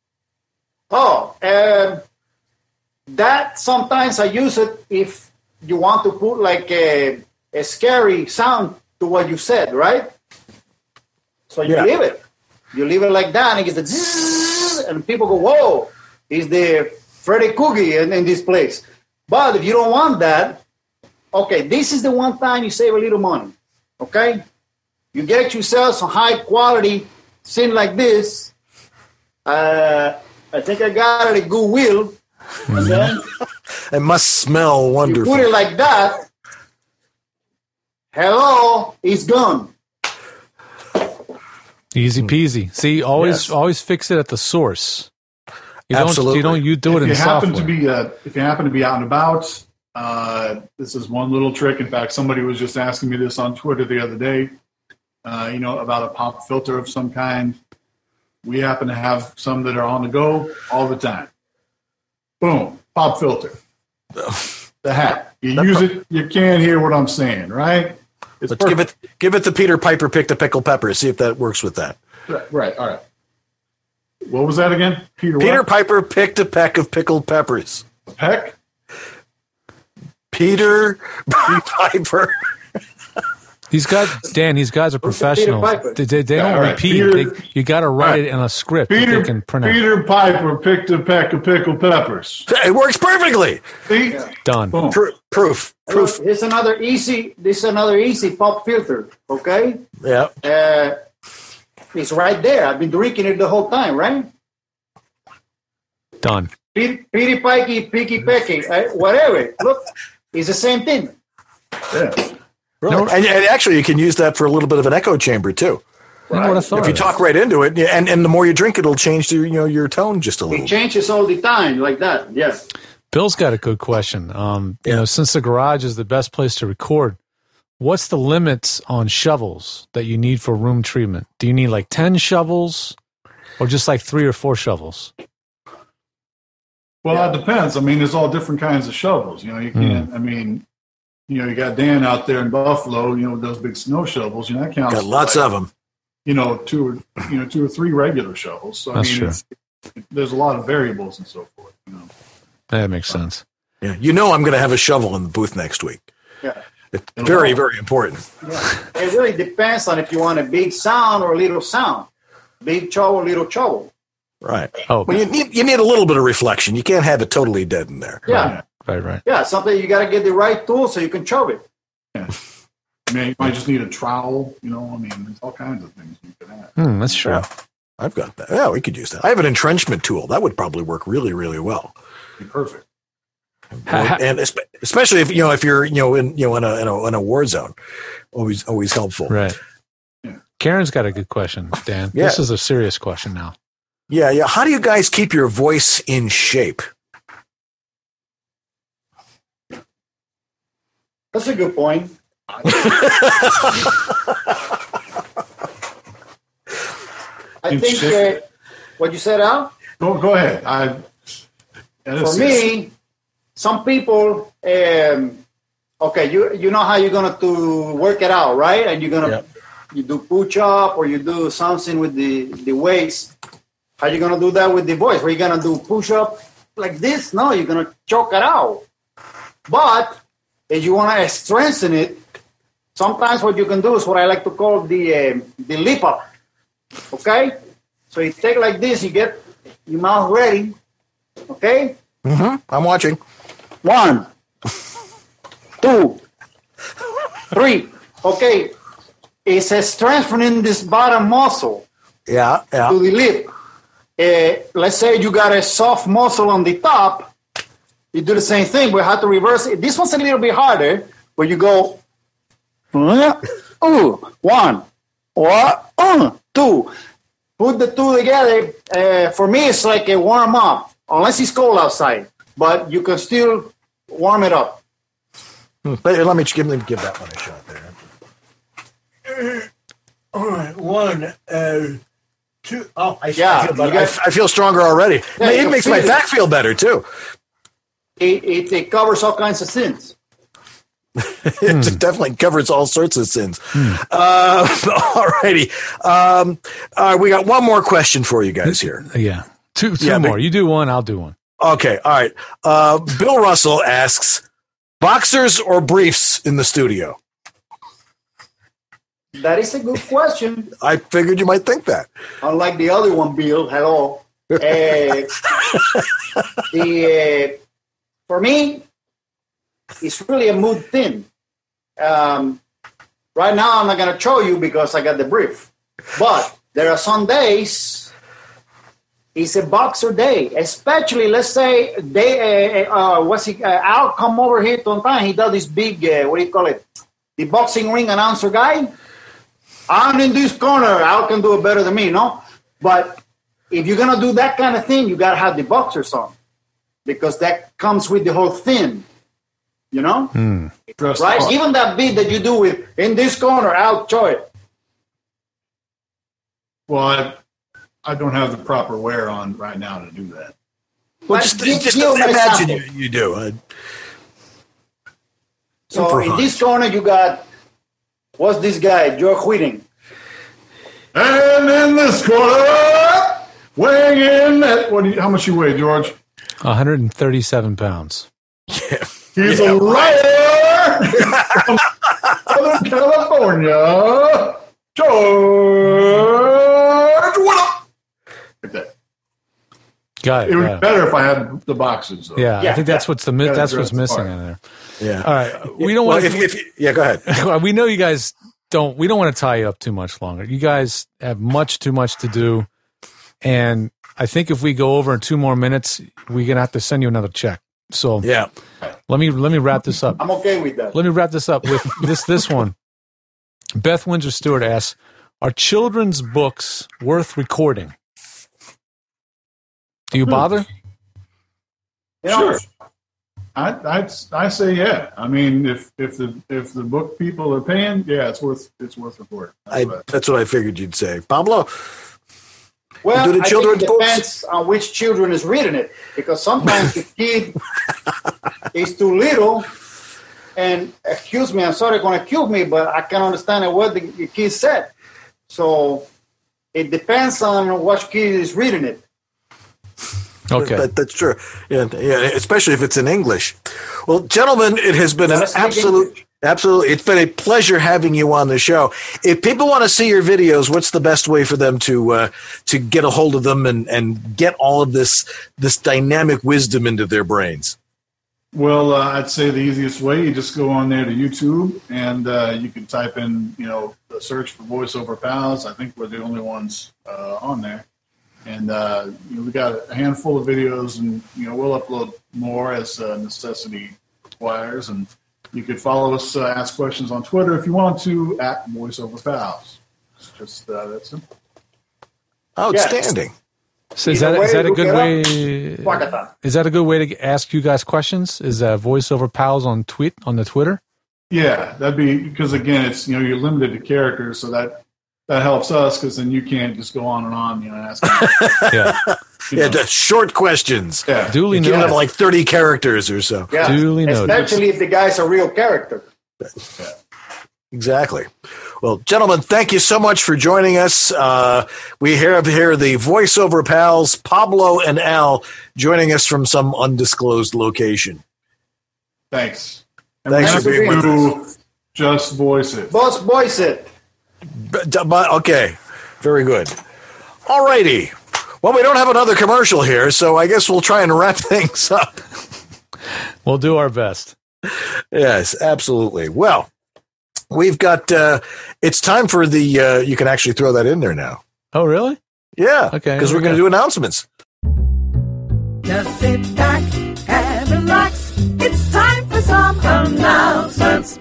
S: Oh, um, that sometimes I use it if you want to put like a, a scary sound to what you said, right? So you yeah. leave it. You leave it like that, and it gets the zzz, and people go, whoa, is the Freddy Coogie in, in this place. But if you don't want that, okay, this is the one time you save a little money, okay? You get yourself some high-quality scene like this. Uh, I think I got it at Goodwill. Okay?
A: It must smell wonderful.
S: You put it like that. Hello, it's gone.
B: Easy peasy. See, always yes. always fix it at the source. You
A: Absolutely.
B: Don't, you don't you do
X: if
B: it in
X: you happen
B: software.
X: To be, uh, if you happen to be out and about, uh, this is one little trick. In fact, somebody was just asking me this on Twitter the other day, uh, you know, about a pop filter of some kind. We happen to have some that are on the go all the time. Boom, pop filter. The hat. You that use pro- it, you can't hear what I'm saying, right?
A: It's Let's perfect. give it give it the Peter Piper pick to pickle pepper. See if that works with that.
X: Right, right, all right. What was that again? Peter
A: Peter
X: what?
A: Piper picked a peck of pickled peppers.
X: A peck?
A: Peter Piper.
B: These guys, Dan, these guys are professionals. They, they, they don't right. repeat. Peter, they, you got to write right. it in a script
X: Peter,
B: that they can pronounce.
X: Peter Piper picked a peck of pickled peppers.
A: It works perfectly.
X: See?
S: Yeah.
B: Done.
A: Pro- proof. Proof.
S: It's another easy. This is another easy pop filter. Okay.
A: Yeah.
S: Uh, it's right there. I've been drinking it the whole time, right?
B: Done.
S: Petey Pikey, Picky Pecky, uh, whatever. Look, it's the same thing.
X: Yeah.
A: Really? No, and, and actually, you can use that for a little bit of an echo chamber too.
B: Right. What I
A: if you talk right into it, and, and the more you drink, it'll change to, you know, your tone just a little.
S: It changes all the time, like that. Yes.
B: Bill's got a good question. Um,
A: yeah.
B: You know, since the garage is the best place to record, what's the limits on shovels that you need for room treatment? Do you need like ten shovels, or just like three or four shovels?
X: Well, yeah. It depends. I mean, there's all different kinds of shovels. You know, you can't. Mm. I mean. You know, you got Dan out there in Buffalo, you know, with those big snow shovels. You know, that counts.
A: Got lots
X: like,
A: of them.
X: You know, two or you know, two or three regular shovels. So
B: That's
X: I mean,
B: true.
X: It's, it, there's a lot of variables and so forth. You know,
B: that makes sense.
A: Yeah, you know, I'm going to have a shovel in the booth next week.
S: Yeah,
A: it's very, very important.
S: Yeah, it really depends on if you want a big sound or a little sound, big shovel, little shovel.
A: Right.
B: Oh,
A: well, you need you need a little bit of reflection. You can't have it totally dead in there.
S: Yeah.
B: Right. Right, right.
S: Yeah, something you got to get the right tool so you can chop it.
X: Yeah. I mean, you might just need a trowel, you know. I mean, there's all kinds of things you can have.
B: Mm, that's true.
A: Yeah. I've got that. Yeah, we could use that. I have an entrenchment tool. That would probably work really, really well.
X: Be perfect.
A: And especially if you know if you're you know in you know in a in a, in a war zone, always always helpful.
B: Right. Yeah. Karen's got a good question, Dan.
A: Yeah.
B: This is a serious question now.
A: Yeah, yeah. How do you guys keep your voice in shape?
S: That's a good point. I think uh, what you said, Al?
X: Go, go ahead. I,
S: For me, some people, um, okay, you you know how you're going to work it out, right? And you're going to yep. you do push-up or you do something with the, the weights. How you going to do that with the voice? Are you going to do push-up like this? No, you're going to choke it out. But if you want to strengthen it, sometimes what you can do is what I like to call the uh, the lip up. Okay? So you take like this, you get your mouth ready. Okay?
A: Mm-hmm. I'm watching.
S: One, two, three. Okay. It's a strengthening this bottom muscle.
A: Yeah, yeah.
S: To the lip. Uh, let's say you got a soft muscle on the top. You do the same thing, but you have to reverse it. This one's a little bit harder, where you go, uh, one, uh, two. Put the two together. Uh, for me, it's like a warm up, unless it's cold outside. But you can still warm it up.
A: Let, let me give, let me give that one a shot there. All right, one, uh, two. Oh, I, yeah, I, feel, better. Got, I, I feel stronger already. Yeah, it makes my back feel better too.
S: It, it, it covers all kinds of sins.
A: It hmm. definitely covers all sorts of sins. Hmm. Uh, all righty. Um, all right, we got one more question for you guys here.
B: Yeah, two, two
A: yeah,
B: more.
A: but,
B: you do one, I'll do one.
A: Okay, all right. Uh, Bill Russell asks, boxers or briefs in the studio?
S: That is a good question.
A: I figured you might think that.
S: Unlike the other one, Bill. Hello. Uh, the... Uh, For me, it's really a mood thing. Um, right now, I'm not going to show you because I got the brief. But there are some days, it's a boxer day. Especially, let's say, they, uh, uh, what's he, uh, Al come over here to time. He does this big, uh, what do you call it? The boxing ring announcer guy. I'm in this corner. Al can do it better than me, no? But if you're going to do that kind of thing, you got to have the boxers on. Because that comes with the whole thing, you know?
B: Mm.
S: Right? Hard. Even that beat that you do with, in this corner, I'll show it.
X: Well, I, I don't have the proper wear on right now to do that.
A: Well, just, just, just imagine you, you do. Uh,
S: so improvise. In this corner, you got, what's this guy, George Whiting.
X: And in this corner, weighing in at, what do you, how much you weigh, George?
B: one hundred thirty-seven pounds.
A: Yeah.
X: He's yeah, a writer from Southern California. George, what up? Like that.
B: Got it.
X: It would
B: be
X: better if I had the boxes. Though.
B: Yeah, yeah, I think that's what's the that's what's missing in there.
A: Yeah.
B: All right. We don't well, want to.
A: If, if, yeah, go ahead.
B: We know you guys don't. We don't want to tie you up too much longer. You guys have much too much to do, and I think if we go over in two more minutes, we're gonna have to send you another check. So
A: yeah,
B: let me let me wrap this up.
S: I'm okay with that.
B: Let me wrap this up with this this one. Beth Windsor Stewart asks, "Are children's books worth recording? Do you bother?"
S: You know,
X: sure. I I I say yeah. I mean, if if the if the book people are paying, yeah, it's worth it's worth recording.
A: That's, I, what, that's what I figured you'd say, Pablo.
S: Well,
A: do the
S: I
A: children's
S: think it depends
A: books?
S: on which children is reading it, because sometimes the kid is too little, and excuse me, I'm sorry, going to kill me, but I can understand what the, the kid said. So it depends on which kid is reading it.
B: Okay,
A: that, that's true. Yeah, yeah, especially if it's in English. Well, gentlemen, it has been an absolute. Absolutely. It's been a pleasure having you on the show. If people want to see your videos, what's the best way for them to uh, to get a hold of them and, and get all of this this dynamic wisdom into their brains?
X: Well, uh, I'd say the easiest way, you just go on there to YouTube and uh, you can type in, you know, the search for VoiceOver Pals. I think we're the only ones uh, on there. And uh, you know, we got a handful of videos, and, you know, we'll upload more as uh, necessity requires. And you could follow us, uh, ask questions on Twitter if you want to, at VoiceOver Pals. It's just uh, that simple.
A: Outstanding.
B: Yes. So is that is that a good way? Is that a good way to ask you guys questions? Is uh, VoiceOver Pals on tweet on the Twitter?
X: Yeah, that'd be because again, it's you know you're limited to characters, so that that helps us because then you can't just go on and on, you know, asking.
B: yeah,
A: you yeah, know. Short questions.
X: Yeah,
B: duly
A: you
B: noted.
A: Can't have like thirty characters or so.
S: Yeah,
B: duly noted.
S: Especially if the guy's a real character.
A: Yeah. Exactly. Well, gentlemen, thank you so much for joining us. Uh, we have here the voiceover pals, Pablo and Al, joining us from some undisclosed location.
X: Thanks.
A: And Thanks for being with us.
X: Just voice it.
S: Just voice it.
A: But, but, okay. Very good. All righty. Well, we don't have another commercial here, so I guess we'll try and wrap things up.
B: We'll do our best.
A: Yes, absolutely. Well, we've got, uh, it's time for the, uh, you can actually throw that in there now.
B: Oh, really?
A: Yeah.
B: Okay.
A: Because we're going to do announcements.
F: Just sit back and relax. It's time for some announcements.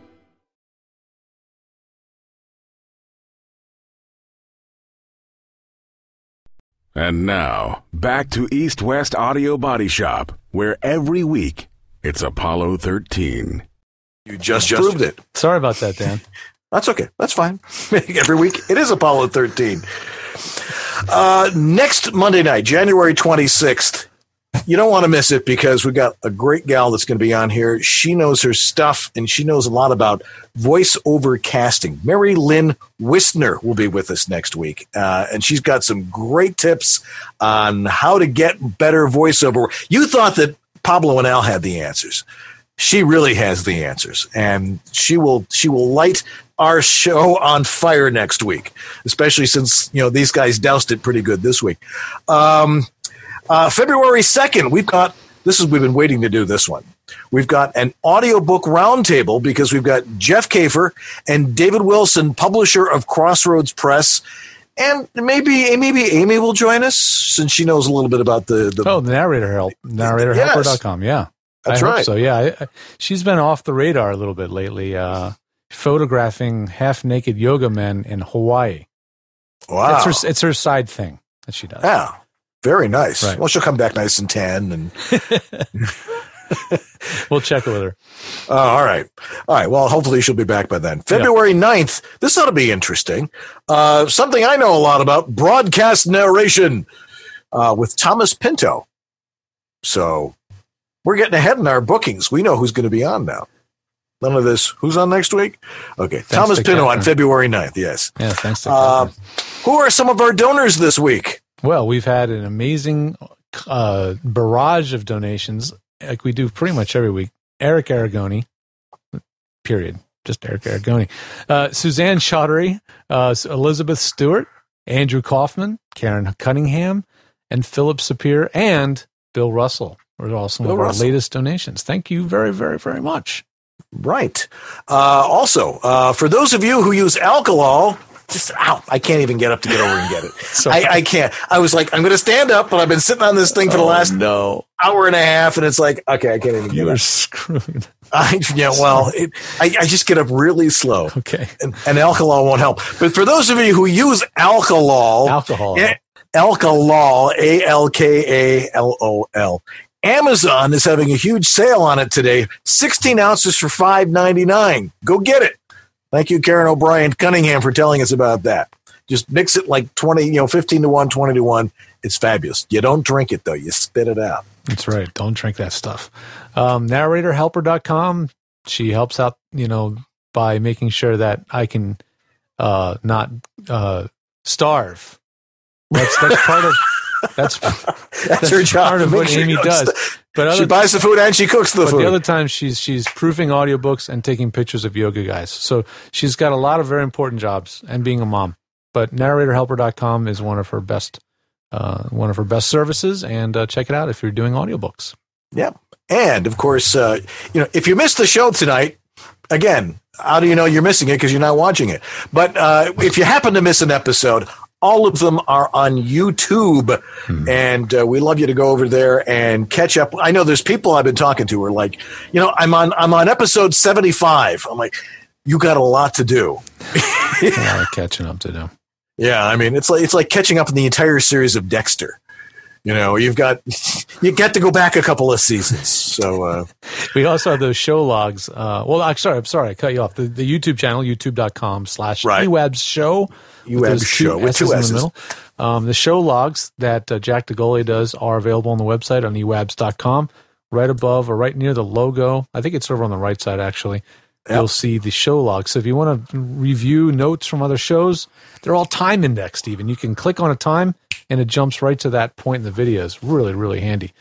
R: And now, back to East West Audio Body Shop, where every week it's Apollo thirteen.
A: You just, just proved it.
B: Sorry about that, Dan.
A: That's okay. That's fine. Every week it is Apollo thirteen. Uh, next Monday night, January twenty-sixth, you don't want to miss it because we've got a great gal that's going to be on here. She knows her stuff, and she knows a lot about voice-over casting. Mary Lynn Wistner will be with us next week, uh, and she's got some great tips on how to get better voiceover. You thought that Pablo and Al had the answers. She really has the answers, and she will she will light our show on fire next week, especially since you know these guys doused it pretty good this week. Um, uh, February second, we've got this is we've been waiting to do this one. We've got an audiobook roundtable because we've got Jeff Kafer and David Wilson, publisher of Crossroads Press. And maybe maybe Amy will join us since she knows a little bit about the, the
B: oh the narrator help narrator helper dot com. Yeah.
A: That's
B: I
A: right.
B: Hope so yeah, I, I, she's been off the radar a little bit lately, uh, photographing half-naked yoga men in Hawaii.
A: Wow,
B: it's her, it's her side thing that she does.
A: Yeah, very nice.
B: Right.
A: Well, she'll come back nice and tan, and
B: we'll check it with her.
A: Uh, all right, all right. Well, hopefully she'll be back by then. February ninth. This ought to be interesting. Uh, something I know a lot about: broadcast narration uh, with Thomas Pinto. So. We're getting ahead in our bookings. We know who's going to be on now. None of this. Who's on next week? Okay. Thanks Thomas Pinto Catherine. On February ninth. Yes.
B: Yeah. Thanks to
A: uh, who are some of our donors this week?
B: Well, we've had an amazing uh, barrage of donations, like we do pretty much every week. Eric Aragoni, period. Just Eric Aragoni. Uh, Suzanne Chaudhry, uh, Elizabeth Stewart, Andrew Kaufman, Karen Cunningham, and Philip Sapir, and Bill Russell. Are all some Bill of our Russell. Latest donations. Thank you very, very, very much.
A: Right. Uh, also, uh, for those of you who use alcohol, just ow, I can't even get up to get over and get it. I, I can't. I was like, I'm going to stand up, but I've been sitting on this thing for the last
B: oh, no.
A: hour and a half, and it's like, okay, I can't even get
B: You're
A: up.
B: screwed.
A: I, yeah, well, it, I, I just get up really slow.
B: Okay.
A: And, and alcohol won't help. But for those of you who use alcohol,
B: alcohol,
A: eh, alcohol, A L K A L O L. Amazon is having a huge sale on it today. sixteen ounces for five ninety-nine. Go get it. Thank you, Karen O'Brien Cunningham, for telling us about that. Just mix it like twenty, you know, fifteen to one, twenty to one. It's fabulous. You don't drink it, though. You spit it out.
B: That's right. Don't drink that stuff. Um, narrator helper dot com. She helps out, you know, by making sure that I can uh, not uh, starve. That's, that's part of... That's
A: that's,
B: that's
A: her job.
B: Part of what
A: sure
B: Amy does.
A: The,
B: but other,
A: she buys the food and she cooks the
B: but
A: food.
B: The other time she's she's proofing audiobooks and taking pictures of yoga guys. So she's got a lot of very important jobs and being a mom. But narrator helper dot com is one of her best uh, one of her best services, and uh, check it out if you're doing audiobooks.
A: Yeah, and of course, uh, you know, if you missed the show tonight, again, how do you know you're missing it because you're not watching it? But uh, if you happen to miss an episode. All of them are on YouTube, hmm. and uh, we love you to go over there and catch up. I know there's people I've been talking to who are like, you know, I'm on I'm on episode seventy-five. I'm like, you got a lot to do.
B: A lot of catching up to do.
A: Yeah, I mean, it's like it's like catching up in the entire series of Dexter. You know, you've got you get to go back a couple of seasons. So uh,
B: we also have those show logs. Uh, well, I'm sorry, I'm sorry, I cut you off. The, the YouTube channel, youtube.com slash eWebs show.
A: eWebs show with two S's.
B: In the middle. Um, the show logs that uh, Jack DeGolia does are available on the website on e webs dot com. Right above or right near the logo, I think it's over on the right side actually, yep. You'll see the show logs. So if you want to review notes from other shows, they're all time indexed even. You can click on a time and it jumps right to that point in the video. It's really, really handy.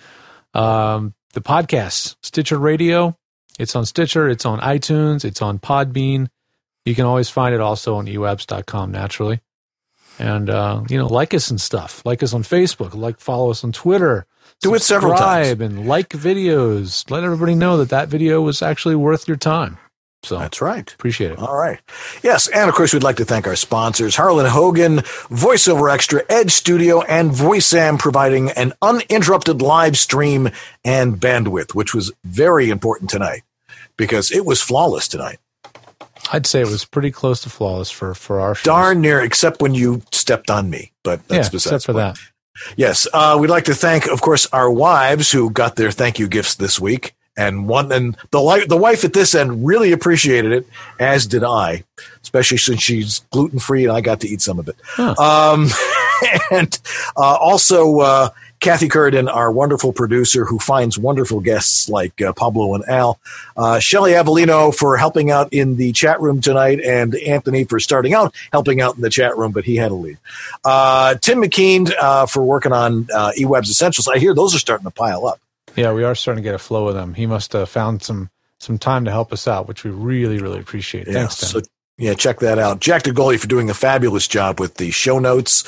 B: Um, the podcast, Stitcher Radio, it's on Stitcher, it's on iTunes, it's on Podbean. You can always find it also on e webs dot com naturally. And, uh, you know, like us and stuff. Like us on Facebook. Like, follow us on Twitter.
A: Do it several times.
B: Subscribe and like videos. Let everybody know that that video was actually worth your time. So
A: that's right.
B: Appreciate it.
A: All right. Yes, and of course, we'd like to thank our sponsors, Harlan Hogan, VoiceOver Extra, Edge Studio, and VoiceAm, providing an uninterrupted live stream and bandwidth, which was very important tonight because it was flawless tonight.
B: I'd say it was pretty close to flawless for, for our show.
A: Darn near, except when you stepped on me. But that's
B: yeah,
A: besides
B: except for that.
A: Yes. Uh, we'd like to thank, of course, our wives who got their thank you gifts this week. And one and the li- the wife at this end really appreciated it, as did I, especially since she's gluten free and I got to eat some of it. Huh. Um, and uh, also uh, Kathy Curden, our wonderful producer who finds wonderful guests like uh, Pablo and Al, uh, Shelly Avellino for helping out in the chat room tonight, and Anthony for starting out helping out in the chat room, but he had to leave. Uh, Tim McKean uh, for working on uh, eWebs Essentials. I hear those are starting to pile up.
B: Yeah, we are starting to get a flow of them. He must have found some some time to help us out, which we really, really appreciate.
A: Yeah,
B: Thanks, Tim.
A: So, yeah, check that out. Jack DeGolia for doing a fabulous job with the show notes,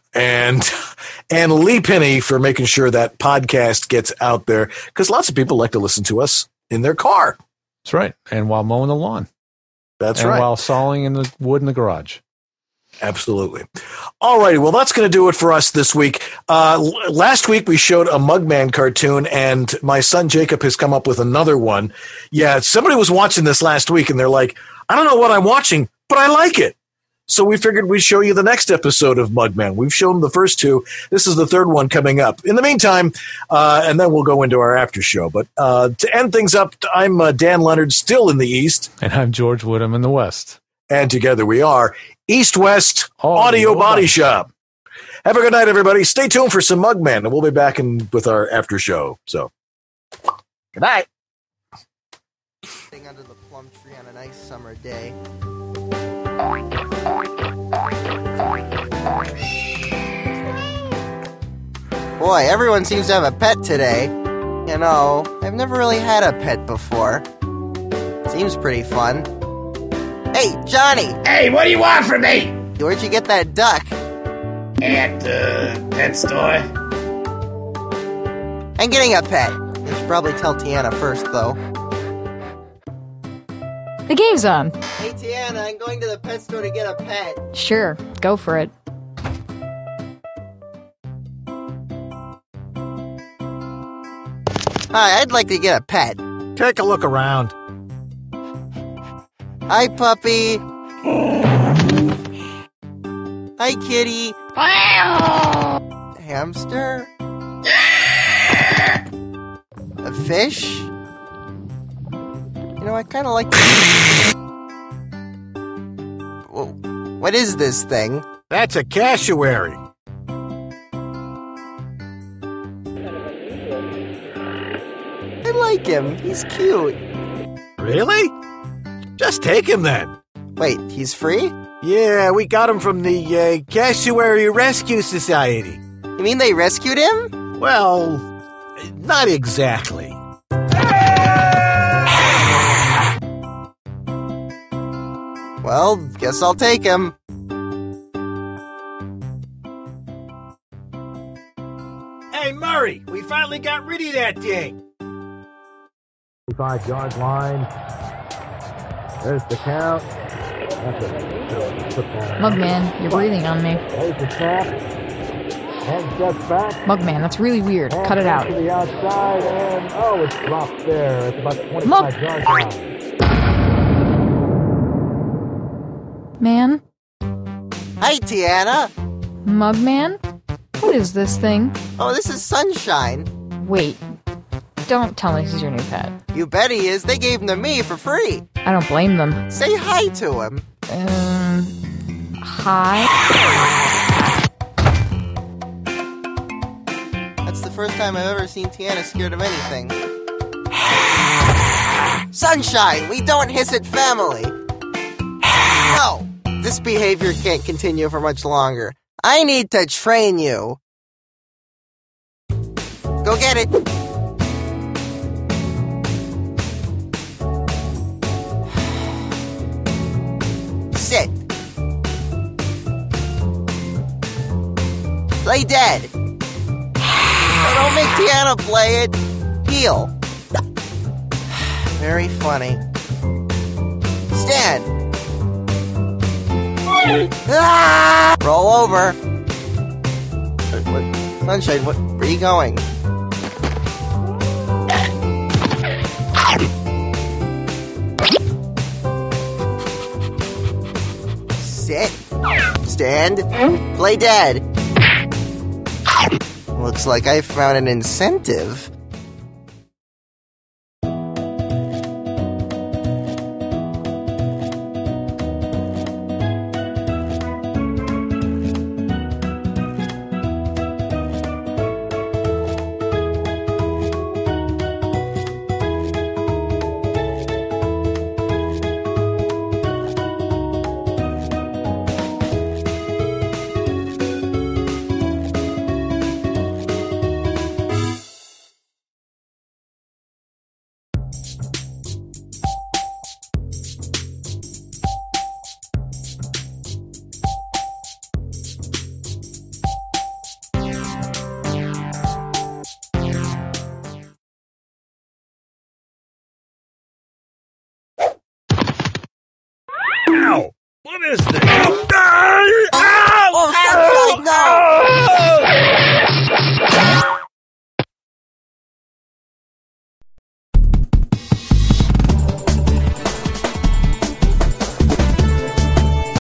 A: and and Lee Penny for making sure that podcast gets out there, because lots of people like to listen to us in their car.
B: That's right, and while mowing the lawn.
A: That's
B: and
A: right.
B: while sawing in the wood in the garage.
A: Absolutely. All righty. Well, that's going to do it for us this week. Uh, l- last week we showed a Mugman cartoon, and my son Jacob has come up with another one. Yeah, somebody was watching this last week, and they're like, I don't know what I'm watching, but I like it. So we figured we'd show you the next episode of Mugman. We've shown the first two. This is the third one coming up. In the meantime, uh, and then we'll go into our after show. But uh, to end things up, I'm uh, Dan Leonard, still in the East.
B: And I'm George Woodham in the West.
A: And together we are East West Audio, Audio Body Shop. Have a good night, everybody. Stay tuned for some Mugman, and we'll be back in with our after show. So, good night.
G: Sitting under the plum tree on a nice summer day. Boy, everyone seems to have a pet today. You know, I've never really had a pet before. Seems pretty fun. Hey, Johnny!
H: Hey, what do you want from me?
G: Where'd you get that duck?
H: At the pet store.
G: I'm getting a pet. I should probably tell Tiana first, though.
Q: The game's on.
G: Hey, Tiana, I'm going to the pet store to get a pet.
Q: Sure, go for it.
G: Hi, I'd like to get a pet.
A: Take a look around.
G: Hi, puppy. Hi, kitty. Hamster? A fish? You know, I kind of like... What is this thing?
A: That's a cassowary.
G: I like him. He's cute.
A: Really? Just take him then.
G: Wait, he's free?
A: Yeah, we got him from the uh, Cassowary Rescue Society.
G: You mean they rescued him?
A: Well, not exactly.
G: Well, guess I'll take him.
A: Hey, Murray, we finally got rid of that thing.
T: twenty-five yard line. There's the count. That's a
Q: Mugman, you're breathing on me.
T: There's the snap. Head steps back.
Q: Mugman, that's really weird.
T: Hand
Q: Cut it out.
T: To the outside, and oh, it's dropped there. It's about twenty-five
Q: Mug-
T: yards out.
Q: Man?
G: Hi, Tiana.
Q: Mugman? What is this thing?
G: Oh, this is Sunshine.
Q: Wait. Don't tell me this is your new pet.
G: You bet he is. They gave him to me for free.
Q: I don't blame them.
G: Say hi to him.
Q: Um, hi?
G: That's the first time I've ever seen Tiana scared of anything. Sunshine, we don't hiss at family. No, this behavior can't continue for much longer. I need to train you. Go get it. Sit. Play dead. Oh, don't make Tiana play it. Heel. Very funny. Stand. Ah! Roll over. What, what, Sunshine, what, where are you going? Sit. Stand. Play dead. Looks like I found an incentive.